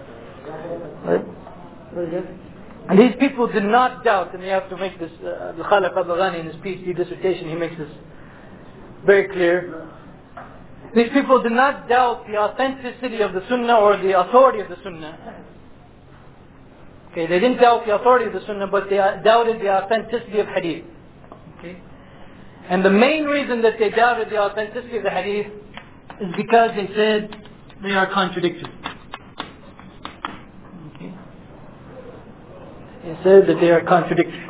And these people did not doubt, and you have to make this, Khalaf al-Baghani in his PhD dissertation, he makes this very clear. These people did not doubt the authenticity of the Sunnah or the authority of the Sunnah. Okay, they didn't doubt the authority of the Sunnah, but they doubted the authenticity of Hadith. Okay. And the main reason that they doubted the authenticity of the Hadith is because they said they are contradictory. Okay. They said that they are contradictory.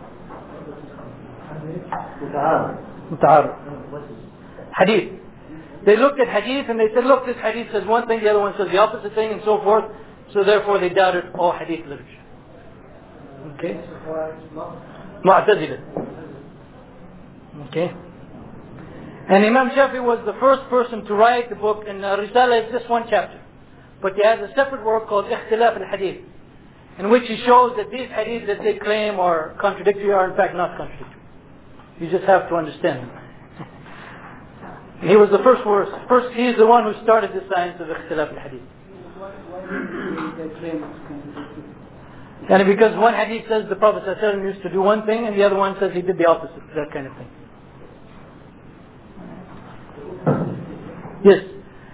Muta'arif. Hadith. They looked at Hadith and they said, look, this Hadith says one thing, the other one says the opposite thing, and so forth. So therefore they doubted all Hadith literature. Okay? Mu'tazila. Okay? And Imam Shafi was the first person to write the book, and Risala is just one chapter. But he has a separate work called Ikhtilaf al-Hadith, in which he shows that these Hadith that they claim are contradictory are in fact not contradictory. You just have to understand them. He was the first, he is the one who started the science of Ikhtilaf al-Hadith. And because one hadith says the Prophet ﷺ used to do one thing and the other one says he did the opposite, that kind of thing. Yes.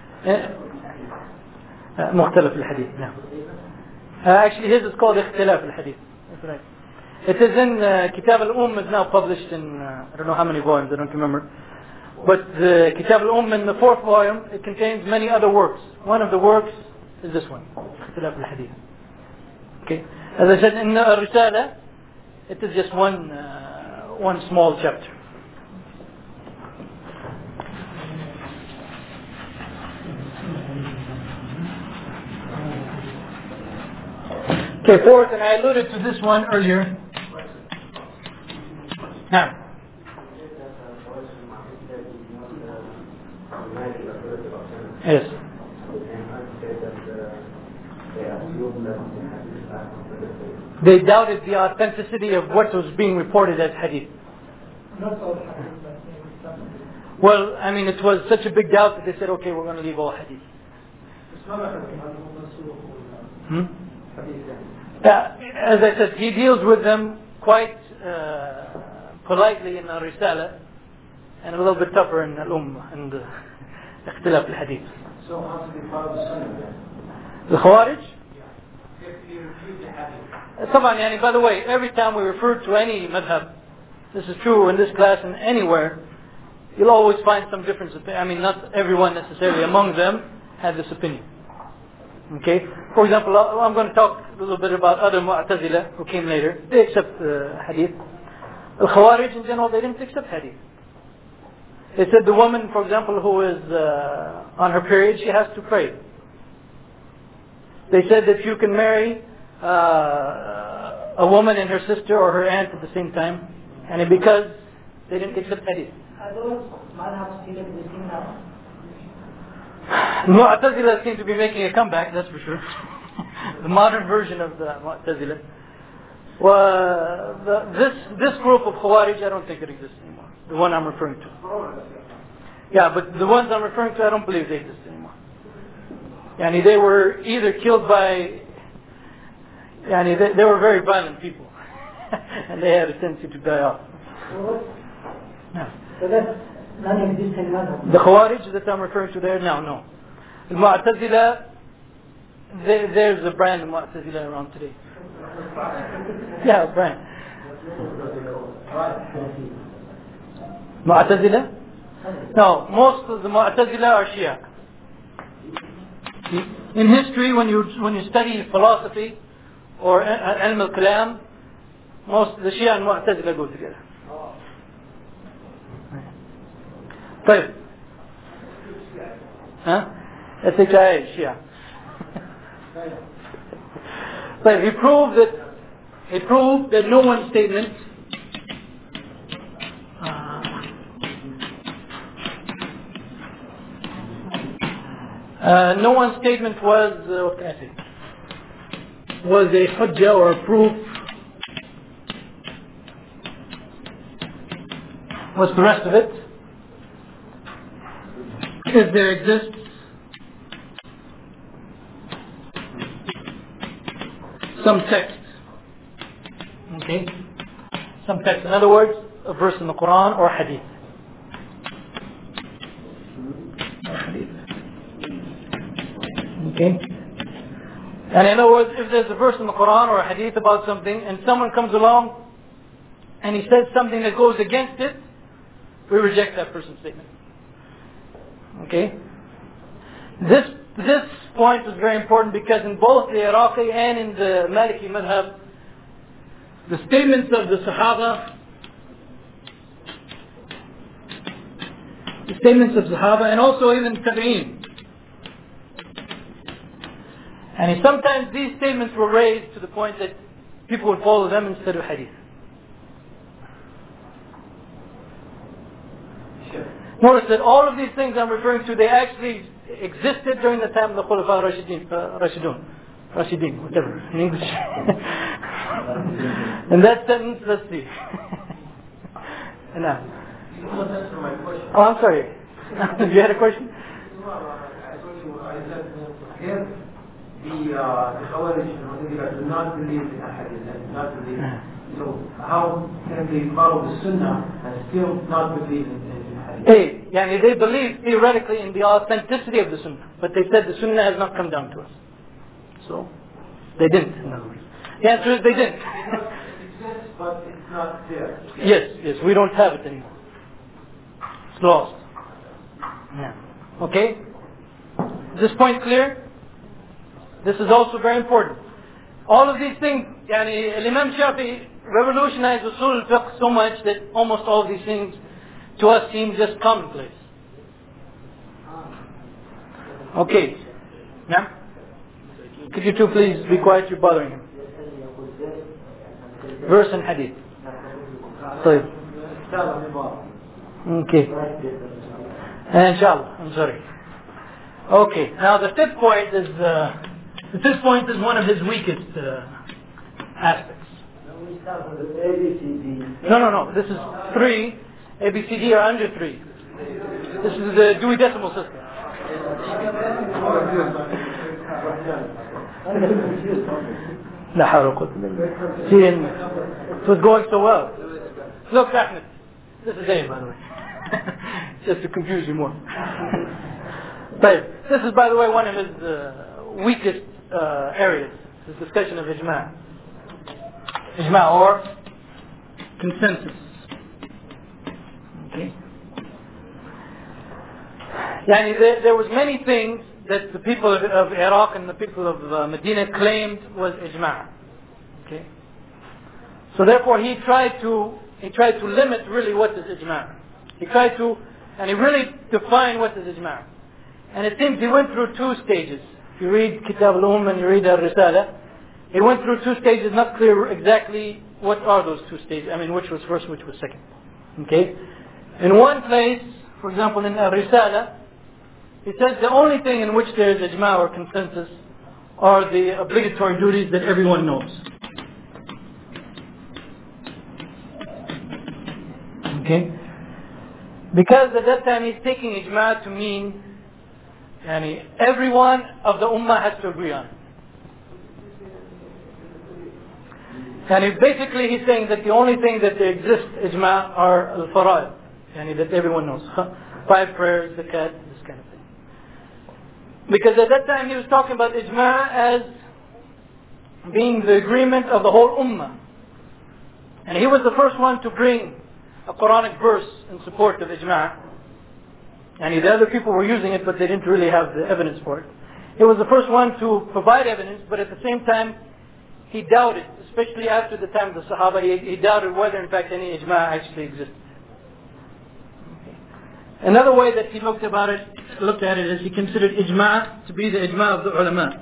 Mukhtalaf al-Hadith. No. Actually his is called Ikhtilaf al-Hadith. That's right. It is in Kitab al-Is now published in, I don't know how many volumes, I don't remember. But the Kitab in the 4th volume, it contains many other works. One of the works is this one, Ikhtilaf al-Hadith. Okay. As I said in the Risala, it is just one small chapter. Okay, fourth, and I alluded to this one earlier. Now. Yes. They doubted the authenticity of what was being reported as hadith. Well, I mean, it was such a big doubt that they said, okay, we're going to leave all hadith. As I said, he deals with them quite politely in Risala, and a little bit tougher in Al-Ummah and Ikhtilaf al-Hadith.
So how do they follow the Sunnah?
The Khawarij?
If you refute the hadith.
طبعا, by the way, every time we refer to any madhab, this is true in this class and anywhere, you'll always find some difference. I mean, not everyone necessarily among them had this opinion. Okay? For example, I'm going to talk a little bit about other Mu'tazila who came later. They accept hadith. Al-Khawarij in general, they didn't accept hadith. They said the woman, for example, who is on her period, she has to pray. They said that you can marry a woman and her sister or her aunt at the same time, and because they didn't accept hadith.
Are those madhabs still existing now?
Mu'tazila seem to be making a comeback, that's for sure. The modern version of the Mu'tazila. Well, this group of Khawarij, I don't think it exists anymore. The one I'm referring to. Yeah, but the ones I'm referring to, I don't believe they exist anymore. Yani they were either killed by... Yani they were very violent people. And they had a tendency to die off. No.
So that's non-existent madhab.
The Khawarij that I'm referring to there, no. The Mu'tazila, there's a brand of Mu'tazila around today. Yeah, Brian. Mu'tazila? No, most of the Mu'tazila are Shia. In history, when you study philosophy or ilm al-kalam, most of the Shia and Mu'tazila go together. طيب ها SHIA Shia. طيب he proved that no one statement was what can I say, was a hujjah or a proof. What's the rest of it? If there exists some text, okay, some text, in other words, a verse in the Quran or hadith. Okay? And in other words, if there's a verse in the Quran or a hadith about something and someone comes along and he says something that goes against it, we reject that person's statement. Okay? This point is very important because in both the Iraqi and in the Maliki madhab, the statements of the Sahaba, and also even Tabi'een, and sometimes these statements were raised to the point that people would follow them instead of hadith. Notice that all of these things I'm referring to, they actually existed during the time of the Khulafa Rashidin, whatever, in English. In that sentence, let's see. No. Oh, I'm sorry. You had a question?
The Khawarij do not believe in Ahadith and not believe. So how can they follow the Sunnah and still not believe in Hadith?
They believe theoretically in the authenticity of the Sunnah, but they said the Sunnah has not come down to us. So they didn't, in other words. The answer is they didn't.
It exists, but it's not there.
Yes, we don't have it anymore. It's lost. Yeah. Okay? Is this point clear? This is also very important. All of these things, Imam Shafi'i revolutionized usul al-fiqh so much that almost all of these things to us seem just commonplace. Okay. Yeah? Could you two please be quiet? You're bothering him. Verse and hadith. طيب. Okay. Inshallah. I'm sorry. Okay. Now the fifth point is one of his weakest aspects. No. This is 3. ABCD are under 3. This is the Dewey Decimal System. لا حول ولا قوة إلا بالله. See, it was going so well. Look, Ahmed. This is A, by the way. Just to confuse you more. But this is, by the way, one of his weakest areas. This discussion of ijma'. Ijma' or consensus. Okay. There was many things that the people of Iraq and the people of Medina claimed was ijma'. Okay. So therefore he tried to limit really what is ijma'. He really defined what is ijma'. And it seems he went through 2 stages. If you read Kitab al-Umm and you read al-Risala, he went through 2 stages, not clear exactly what are those 2 stages. Which was first, which was second. Okay? In one place, for example in al-Risala, he says the only thing in which there is ijma' or consensus are the obligatory duties that everyone knows. Okay? Because at that time he's taking ijma' to mean everyone of the ummah has to agree on it. Basically he's saying that the only thing that exists ijma' are al-fara'id, that everyone knows. 5 prayers, zakat, this kind of thing. Because at that time he was talking about ijma' as being the agreement of the whole ummah. And he was the first one to bring a Quranic verse in support of ijma'. And the other people were using it, but they didn't really have the evidence for it. He was the first one to provide evidence, but at the same time, he doubted, especially after the time of the Sahaba, he doubted whether in fact any ijma' actually existed. Another way that he looked at it is he considered ijma' to be the ijma' of the ulama.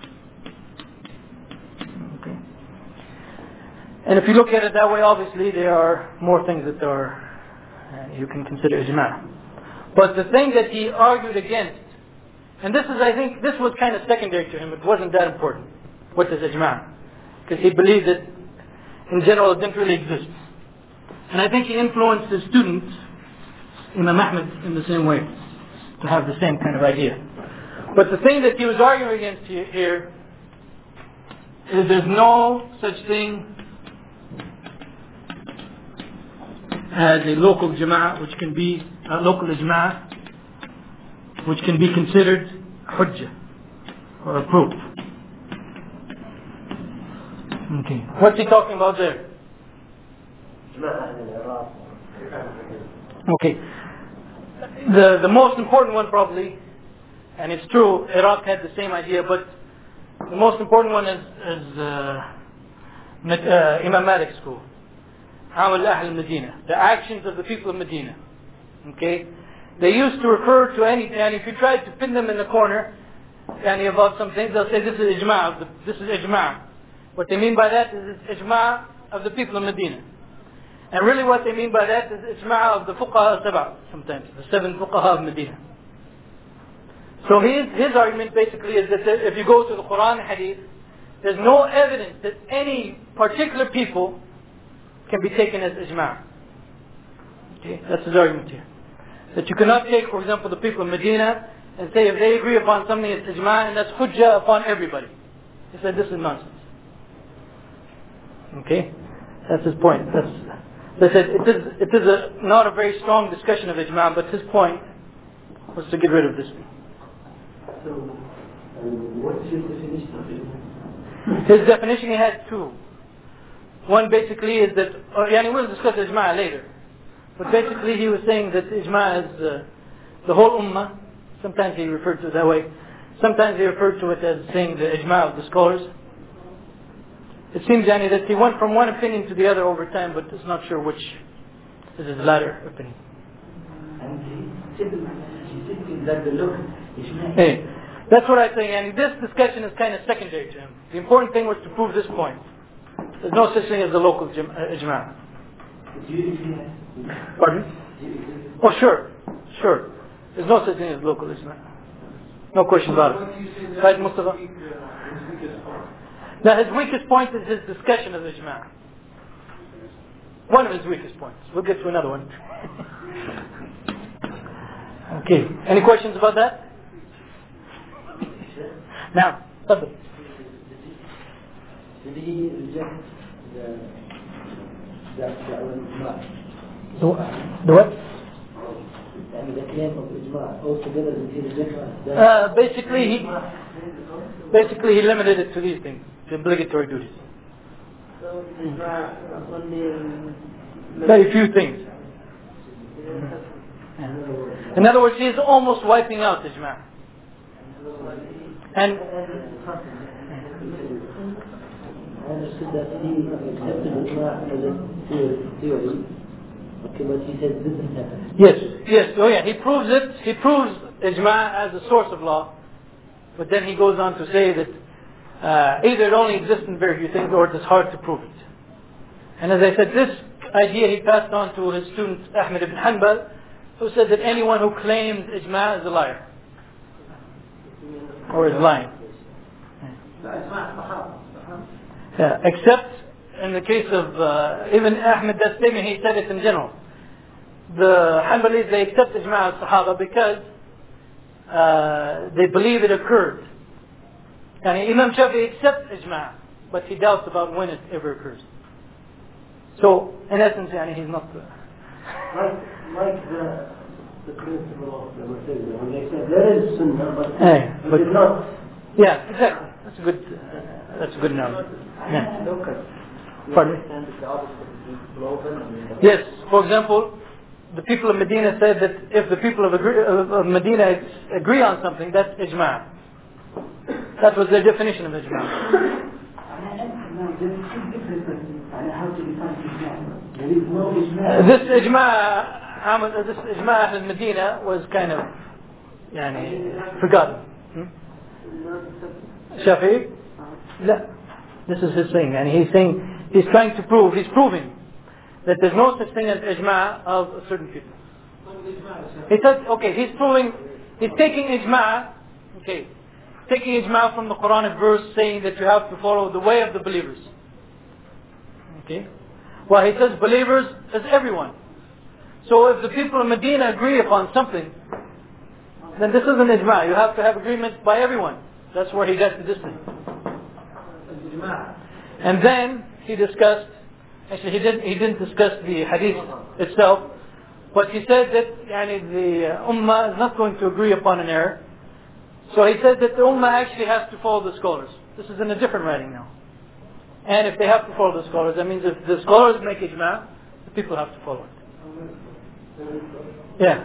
Okay. And if you look at it that way, obviously there are more things that you can consider ijma'. But the thing that he argued against, and I think this was kind of secondary to him, it wasn't that important. What is ijma'? Because he believed that in general it didn't really exist. And I think he influenced his students, Imam Ahmed, in the same way, to have the same kind of idea. But the thing that he was arguing against here is there's no such thing as a local jama'ah, which can be a local ijma', which can be considered hujjah or a proof. Okay, what's he talking about there? Okay, the most important one probably, and it's true, Iraq had the same idea, but the most important one is Imam Malik's school. Amal Ahl Medina, the actions of the people of Medina. Okay, they used to refer to any, and if you tried to pin them in the corner, and about some things, they'll say this is ijma'. This is ijma'. What they mean by that is it's ijma' of the people of Medina. And really what they mean by that is ijma' of the fuqaha sab'a, sometimes, the 7 fuqaha of Medina. So his argument basically is that if you go to the Quran and Hadith, there's no evidence that any particular people can be taken as ijma'. Okay, that's his argument here. That you cannot take, for example, the people of Medina and say if they agree upon something it's ijma' and that's hujjah upon everybody. He said this is nonsense. Okay, that's his point. They said it is not a very strong discussion of ijma', but his point was to get rid of this thing.
So, what's your definition of it?
His definition, he had 2. One basically is that, we'll discuss ijma' later. But basically he was saying that ijma' is the whole ummah. Sometimes he referred to it that way. Sometimes he referred to it as saying the ijma' of the scholars. It seems that he went from one opinion to the other over time, but is not sure which is his latter opinion.
And he said that the look ijma'.
Hey, that's what I think, and this discussion is kind of secondary to him. The important thing was to prove this point. There's no such thing as the local ijma'.
Do you agree?
Pardon? Oh, sure. There's no such thing as local ijma'. No question about it. Right, Mustafa? Now, his weakest point is his discussion of ijma'. One of his weakest points. We'll get to another one. Okay. Any questions about that? Now, Tafadhal.
Did he reject the
The what?
the claim of ijma' altogether? Did he reject
Basically he limited it to these things, the obligatory duties.
So ijma' only
Very few things. In other words, he is almost wiping out ijma'. And
I understood that he accepted ijma' as a theory, but he said this didn't happen.
yes. Oh yeah, he proves it. He proves ijma' as a source of law. But then he goes on to say that either it only exists in very few things or it is hard to prove it. And as I said, this idea he passed on to his student Ahmed ibn Hanbal, who said that anyone who claims ijma' is a liar. Or is lying. Yeah, except in the case of even Ahmed Dastami, he said it in general. The Hanbalis, they accept ijma' al-Sahaba because they believe it occurred. And Imam Shafi'i accepts ijma', but he doubts about when it ever occurs. So, in essence, he's not...
Like the principle of the Mu'tazila, when they say there is sunnah, but it is not.
Yeah, exactly. That's a good analogy. Yeah.
Lucas.
Pardon me? Yes. For example, the people of Medina said that if the people of Medina agree on something, that's ijma'. That was their definition of ijma'.
How to define ijma'? There is no ijma'.
This ijma' in Medina was kind of forgotten. Shafi'i? No. This is his thing, and he's proving that there's no such thing as ijma' of certain people. He said, okay, he's taking ijma', taking ijma' from the Quranic verse saying that you have to follow the way of the believers. Okay? Well, he says believers is everyone. So if the people of Medina agree upon something, then this isn't ijma'. You have to have agreement by everyone. That's where he got the distance. And then he discussed, actually he didn't discuss the hadith itself, but he said that the ummah is not going to agree upon an error. So he said that the ummah actually has to follow the scholars. This is in a different writing now. And if they have to follow the scholars, that means if the scholars make ijma', the people have to follow it. Yeah.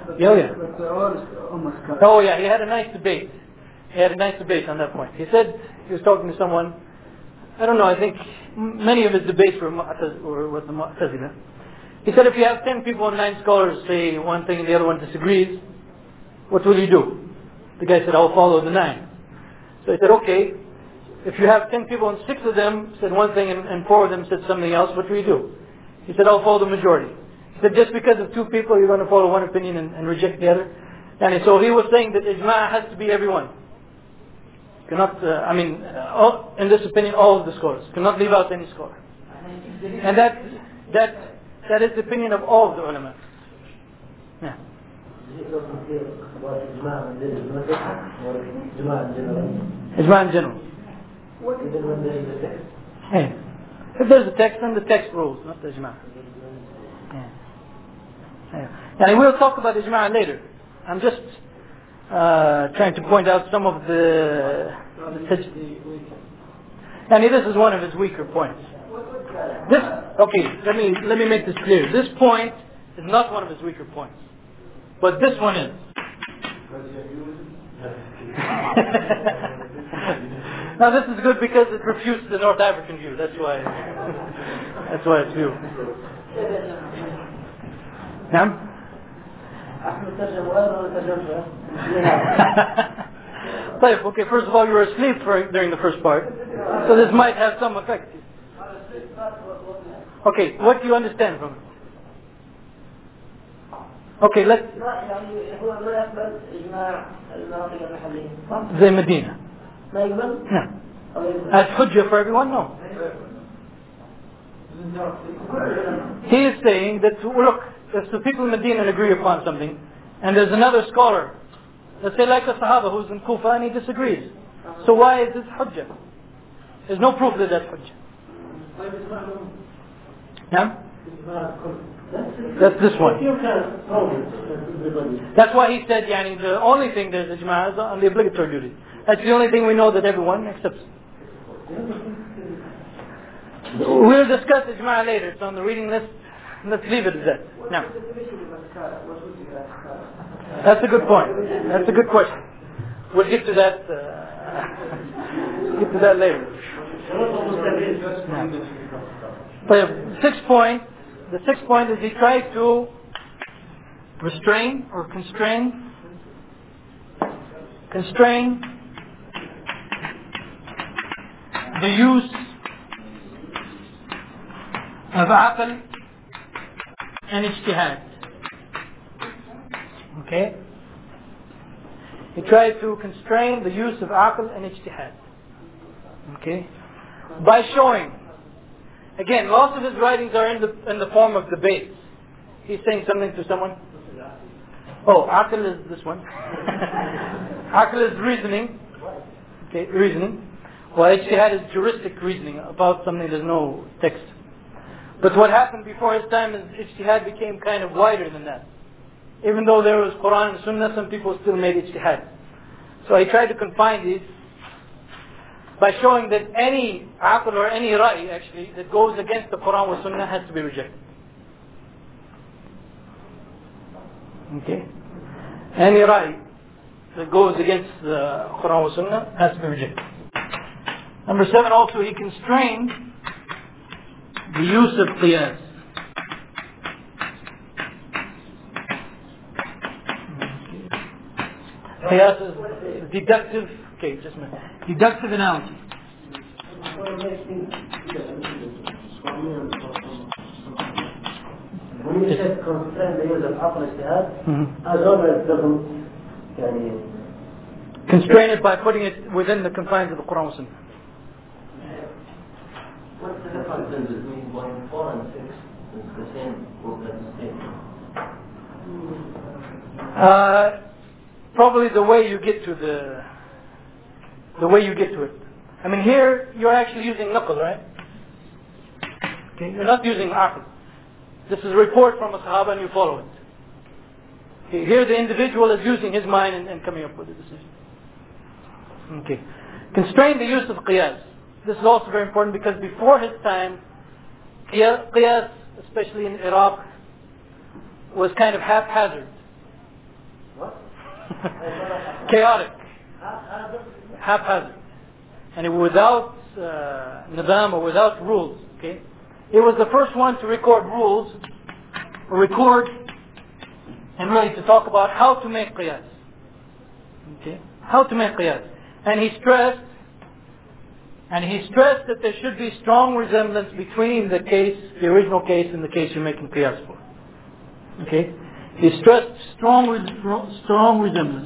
Oh yeah, he had a nice debate. On that point. He said, he was talking to someone, I don't know, I think many of his debates were with the Mu'tazila. He said if you have 10 people and 9 scholars say one thing and the other one disagrees, what will you do? The guy said, I'll follow the 9. So he said, okay, if you have 10 people and 6 of them said one thing and 4 of them said something else, what will you do? He said, I'll follow the majority. He said, just because of 2 people you're going to follow one opinion and reject the other? And so he was saying that ijma' has to be everyone. Cannot, in this opinion, all of the scholars. Cannot leave out any scholar. And that is the opinion of all of the ulama. Yeah. Ijma' in general. Hey. If there's a text, then the text rules, not the ijma'. Yeah. And we'll talk about ijma' later. I'm just trying to point out some of the and this is one of his weaker points. Let me make this clear. This point is not one of his weaker points, but this one is. Now this is good because it refutes the North African view. That's why it's view. Now? Okay, first of all, you were asleep during the first part, so this might have some effect. Okay, what do you understand from it? Okay, let's... زي Medina. No. As hujjah for everyone? No. He is saying that, look, if the people in Medina agree upon something, and there's another scholar, let's say like a Sahaba who's in Kufa and he disagrees. So why is this hujjah? There's no proof that that's hujjah. Yeah? That's this one. That's why he said, the only thing there's ijma' is on the obligatory duty. That's the only thing we know that everyone accepts. We'll discuss ijma' later. It's on the reading list. Let's leave it at that. Now. That's a good point. That's a good question. We'll get to that. Later. But the sixth point is he tried to restrain or constrain the use of aql and ijtihad. Okay? He tried to constrain the use of aql and ijtihad. Okay? By showing, again, lots of his writings are in the form of debates. He's saying something to someone. Oh, aql is this one. Aql is reasoning. Okay, reasoning. Well, ijtihad is juristic reasoning about something there's no text. But what happened before his time is ijtihad became kind of wider than that. Even though there was Quran and Sunnah, some people still made ijtihad. So he tried to confine these by showing that any aql or any ra'i actually that goes against the Quran wa Sunnah has to be rejected. Okay? Any ra'i that goes against the Quran wa Sunnah has to be rejected. Number 7, also he constrained the use of qiyas. Qiyas is deductive, just a minute. Deductive analogy.
When you said constrain the use of aql ijtihad, as always doesn't
constrain it by putting it within the confines of the Quran and Sunnah.
What's the difference then between point 4 and 6? It's the same statement.
Probably the way you get to it. I mean, here you're actually using naql, right? Okay, you're not using aql. This is a report from a Sahaba and you follow it. Okay, here the individual is using his mind and coming up with a decision. Okay. Constrain the use of qiyas. This is also very important because before his time, qiyas, especially in Iraq, was kind of haphazard.
What?
Chaotic. Haphazard. And without nizam or without rules. Okay? It was the first one to record rules, and really to talk about how to make qiyas. Okay? How to make qiyas. And he stressed that there should be strong resemblance between the original case, and the case you're making qiyas for. Okay? He stressed strong resemblance.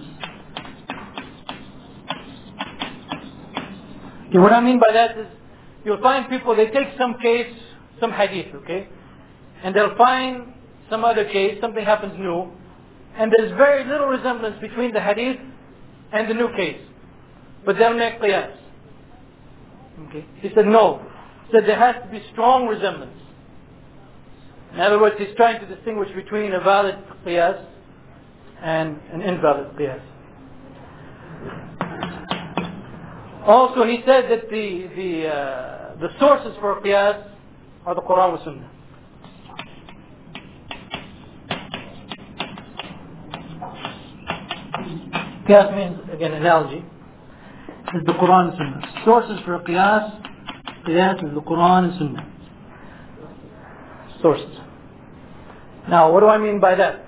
Okay, what I mean by that is, you'll find people, they take some case, some hadith, okay? And they'll find some other case, something happens new, and there's very little resemblance between the hadith and the new case. But they'll make qiyas. Okay? He said no. He said there has to be strong resemblance. In other words, he's trying to distinguish between a valid qiyas and an invalid qiyas. Also, he said that the sources for qiyas are the Quran and Sunnah. Qiyas means, again, analogy. Is the Quran and Sunnah. Sources for qiyas is the Quran and Sunnah. Sources. Now, what do I mean by that?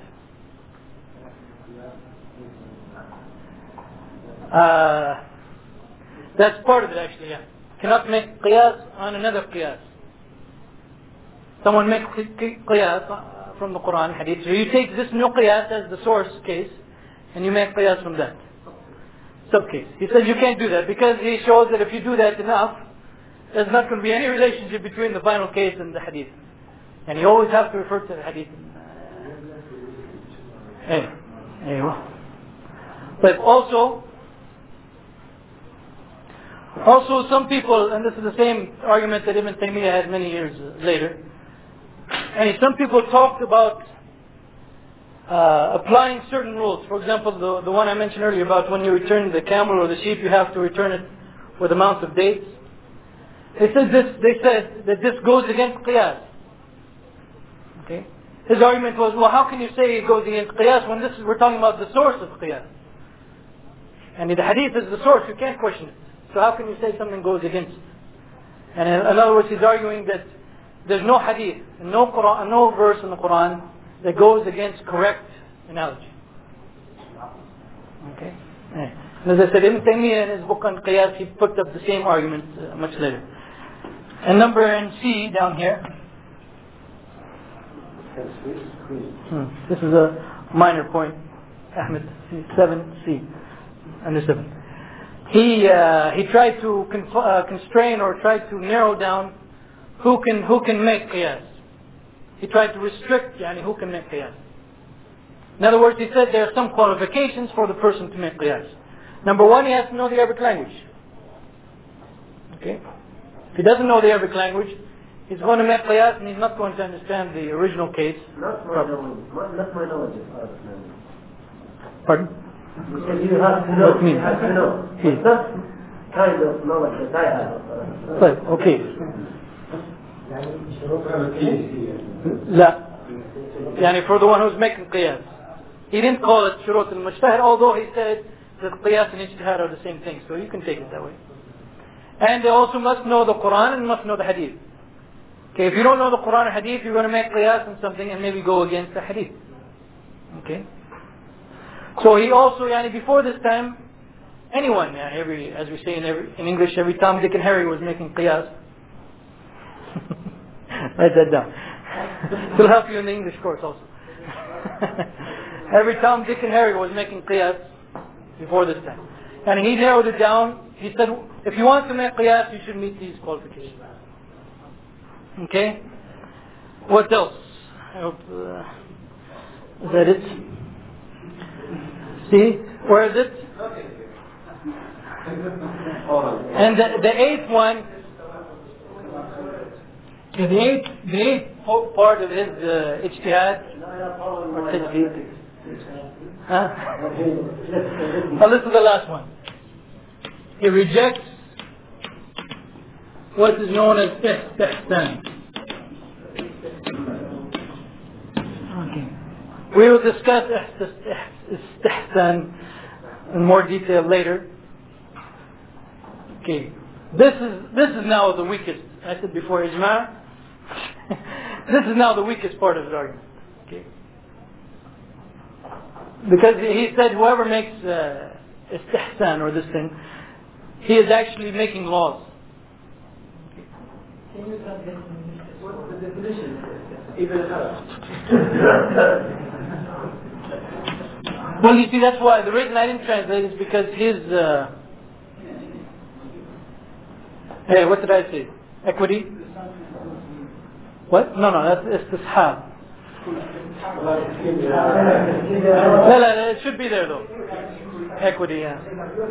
That's part of it actually, yeah. Cannot make qiyas on another qiyas. Someone makes qiyas from the Quran, hadith. So you take this new qiyas as the source case, and you make qiyas from that. Subcase. He says you can't do that because he shows that if you do that enough, there's not going to be any relationship between the final case and the hadith. And you always have to refer to the hadith. But also some people, and this is the same argument that Ibn Taymiyyah had many years later, and some people talked about applying certain rules. For example, the one I mentioned earlier about when you return the camel or the sheep, you have to return it with amounts of dates. They said that this goes against qiyas. Okay? His argument was, well, how can you say it goes against qiyas when we're talking about the source of qiyas? And the hadith is the source, you can't question it. So how can you say something goes against it? And in other words, he's arguing that there's no hadith, no verse in the Quran that goes against correct analogy. Okay? And as I said, Ibn Taymiyyah in his book on qiyas, he picked up the same argument much later. And number in C down here. This is a minor point, Ahmed, 7C, under 7. He tried to constrain or tried to narrow down who can make qiyas. He tried to restrict who can make qiyas. In other words, he said there are some qualifications for the person to make qiyas. Number one, he has to know the Arabic language. Okay? If he doesn't know the Arabic language, he's going to make qiyas and he's not going to understand the original case.
Not my knowledge of Arabic language.
Pardon?
Because you have to know.
What mean?
You have to know. kind of knowledge that I have.
طيب okay. لا يعني for the one who's making qiyas. He didn't call it shurut al-mujtahid, although he said that qiyas and ijtihad are the same thing, so you can take it that way. And they also must know the Quran and must know the hadith. Okay, if you don't know the Quran and hadith, you're going to make qiyas on something and maybe go against the hadith. Okay. So he also, yani before this time, anyone, as we say in English, every Tom, Dick and Harry was making qiyas. Write that down. It'll help you in the English course also. Every Tom, Dick and Harry was making qiyas before this time. And he narrowed it down. He said, if you want to make qiyas, you should meet these qualifications. Okay? What else? I hope, is that it? See? Where is it? And the eighth one, the eighth part of his ijtihad or tajdeed. Now listen to the last one. He rejects what is known as istihsan. Okay. We will discuss istihsan in more detail later. Okay. This is now the weakest. I said before ijma'. This is now the weakest part of his argument. Okay. Because he said whoever makes istihsan or this thing, he is actually making laws.
What's the definition?
Well, you see, that's why the reason I didn't translate is because his. Hey, what did I say? Equity? What? No, that's istishab. No, it should be there though. Equity, yeah.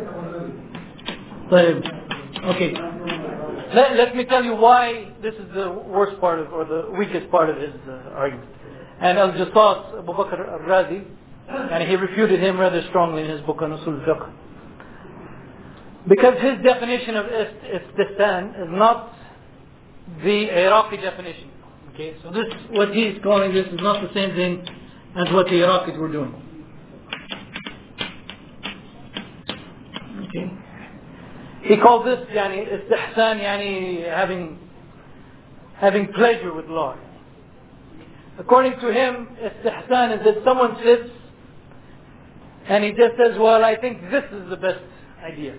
Okay. Let me tell you why this is the worst part of, or the weakest part of his argument. And Al-Jassas, Abu Bakr al-Razi, and he refuted him rather strongly in his book on Usul al-Fiqh. Because his definition of istihsan is not the Iraqi definition. Okay, so this, what he's calling this is not the same thing as what the Iraqis were doing. Okay. He called this istihsan, having pleasure with law. According to him, istihsan is that someone sits and he just says, well, I think this is the best idea.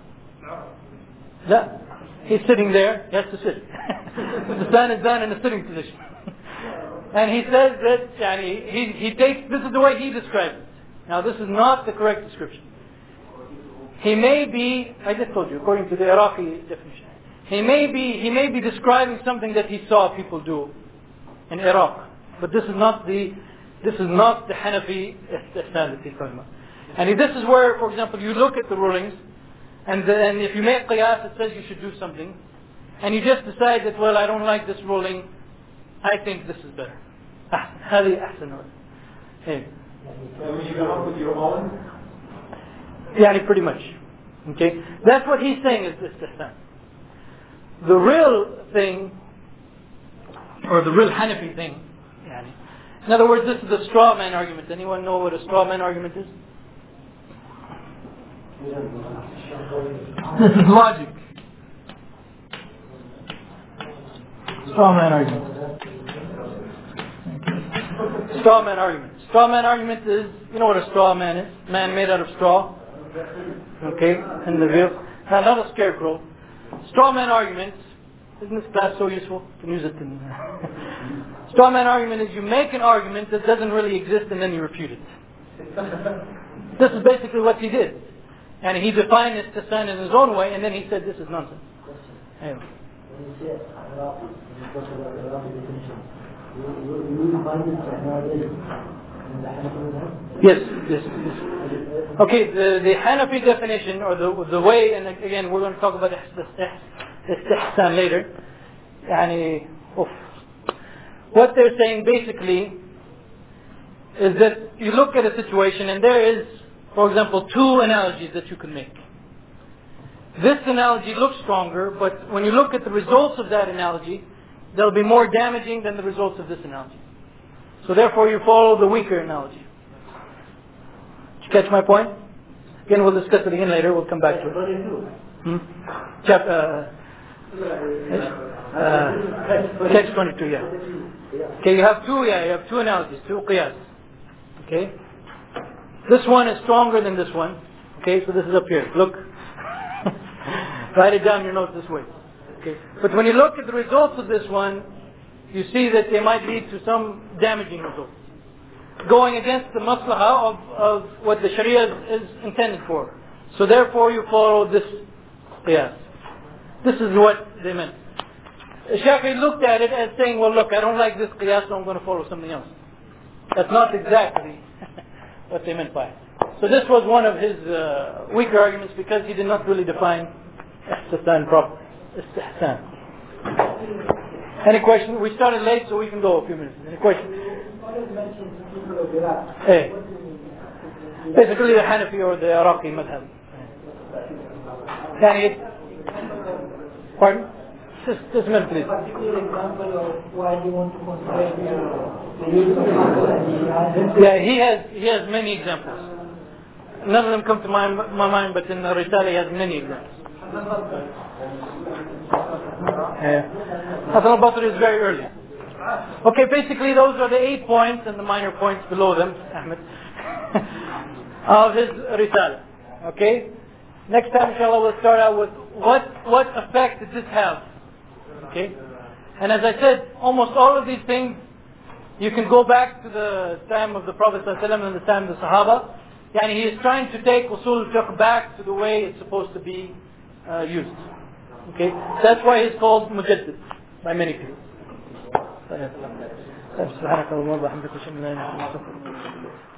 No. He's sitting there, he has to sit. The sun is done in a sitting position. And he says that he takes, this is the way he describes it. Now this is not the correct description. He may be, I just told you, according to the Iraqi definition, he may be describing something that he saw people do in Iraq. But this is not the Hanafi istihsan that he's talking about. And this is where, for example, you look at the rulings, and if you make qiyas, it says you should do something, and you just decide that, well, I don't like this ruling, I think this is better. هذه أحسن. Hey.
When you come up with your own?
Pretty much. Okay? That's what he's saying is istihsan. The real thing, or the real Hanafi thing, in other words, this is a straw man argument. Anyone know what a straw man argument is? This is logic. Straw man argument. Straw man argument. Straw man argument is, you know what a straw man is? Man made out of straw. Okay, in the view. Not a scarecrow. Straw man arguments. Isn't this class so useful? You can use it in... Straw man argument is you make an argument that doesn't really exist and then you refute it. This is basically what he did. And he defined istihsan in his own way and then he said this is nonsense. Anyway.
When you say Iraqi, when you talk about Iraqi definition, you find it in the Hanafi?
Yes. Okay, the Hanafi definition, or the way, and again we're going to talk about istihsan later. What they're saying basically is that you look at a situation and there is, for example, two analogies that you can make. this analogy looks stronger, but when you look at the results of that analogy, they'll be more damaging than the results of this analogy. So therefore you follow the weaker analogy. Did you catch my point? Again, we'll discuss it again later. We'll come back to it. Text 22, yeah. Okay, you have two analogies, two qiyas. Okay? This one is stronger than this one. Okay, so this is up here. Look. Write it down in your notes this way. Okay. But when you look at the results of this one, you see that they might lead to some damaging results. Going against the maslahah of what the Sharia is intended for. So therefore you follow this qiyas. This is what they meant. Shafi'i looked at it as saying, well look, I don't like this qiyas, so I'm going to follow something else. That's not exactly what they meant by it. So this was one of his weaker arguments because he did not really define istihsan properly. Istihsan. Any question? We started late, so we can go a few minutes. Any question? Hey. Basically the Hanafi or the Iraqi madhab. Pardon? Just a minute, please.
Particular example of why you want to consider the use of and
yeah, he has many examples. None of them come to my mind, but in the Risala he has many examples. Hasan al-Basri is very early. Okay, basically those are the 8 points and the minor points below them, Ahmed, of his Risala. Okay? Next time, inshallah, we'll start out with what effect did this have? Okay? And as I said, almost all of these things, you can go back to the time of the Prophet ﷺ and the time of the Sahaba. Yani he is trying to take usul al-fiqh back to the way it's supposed to be used. Okay? That's why he's called Mujaddid by many people.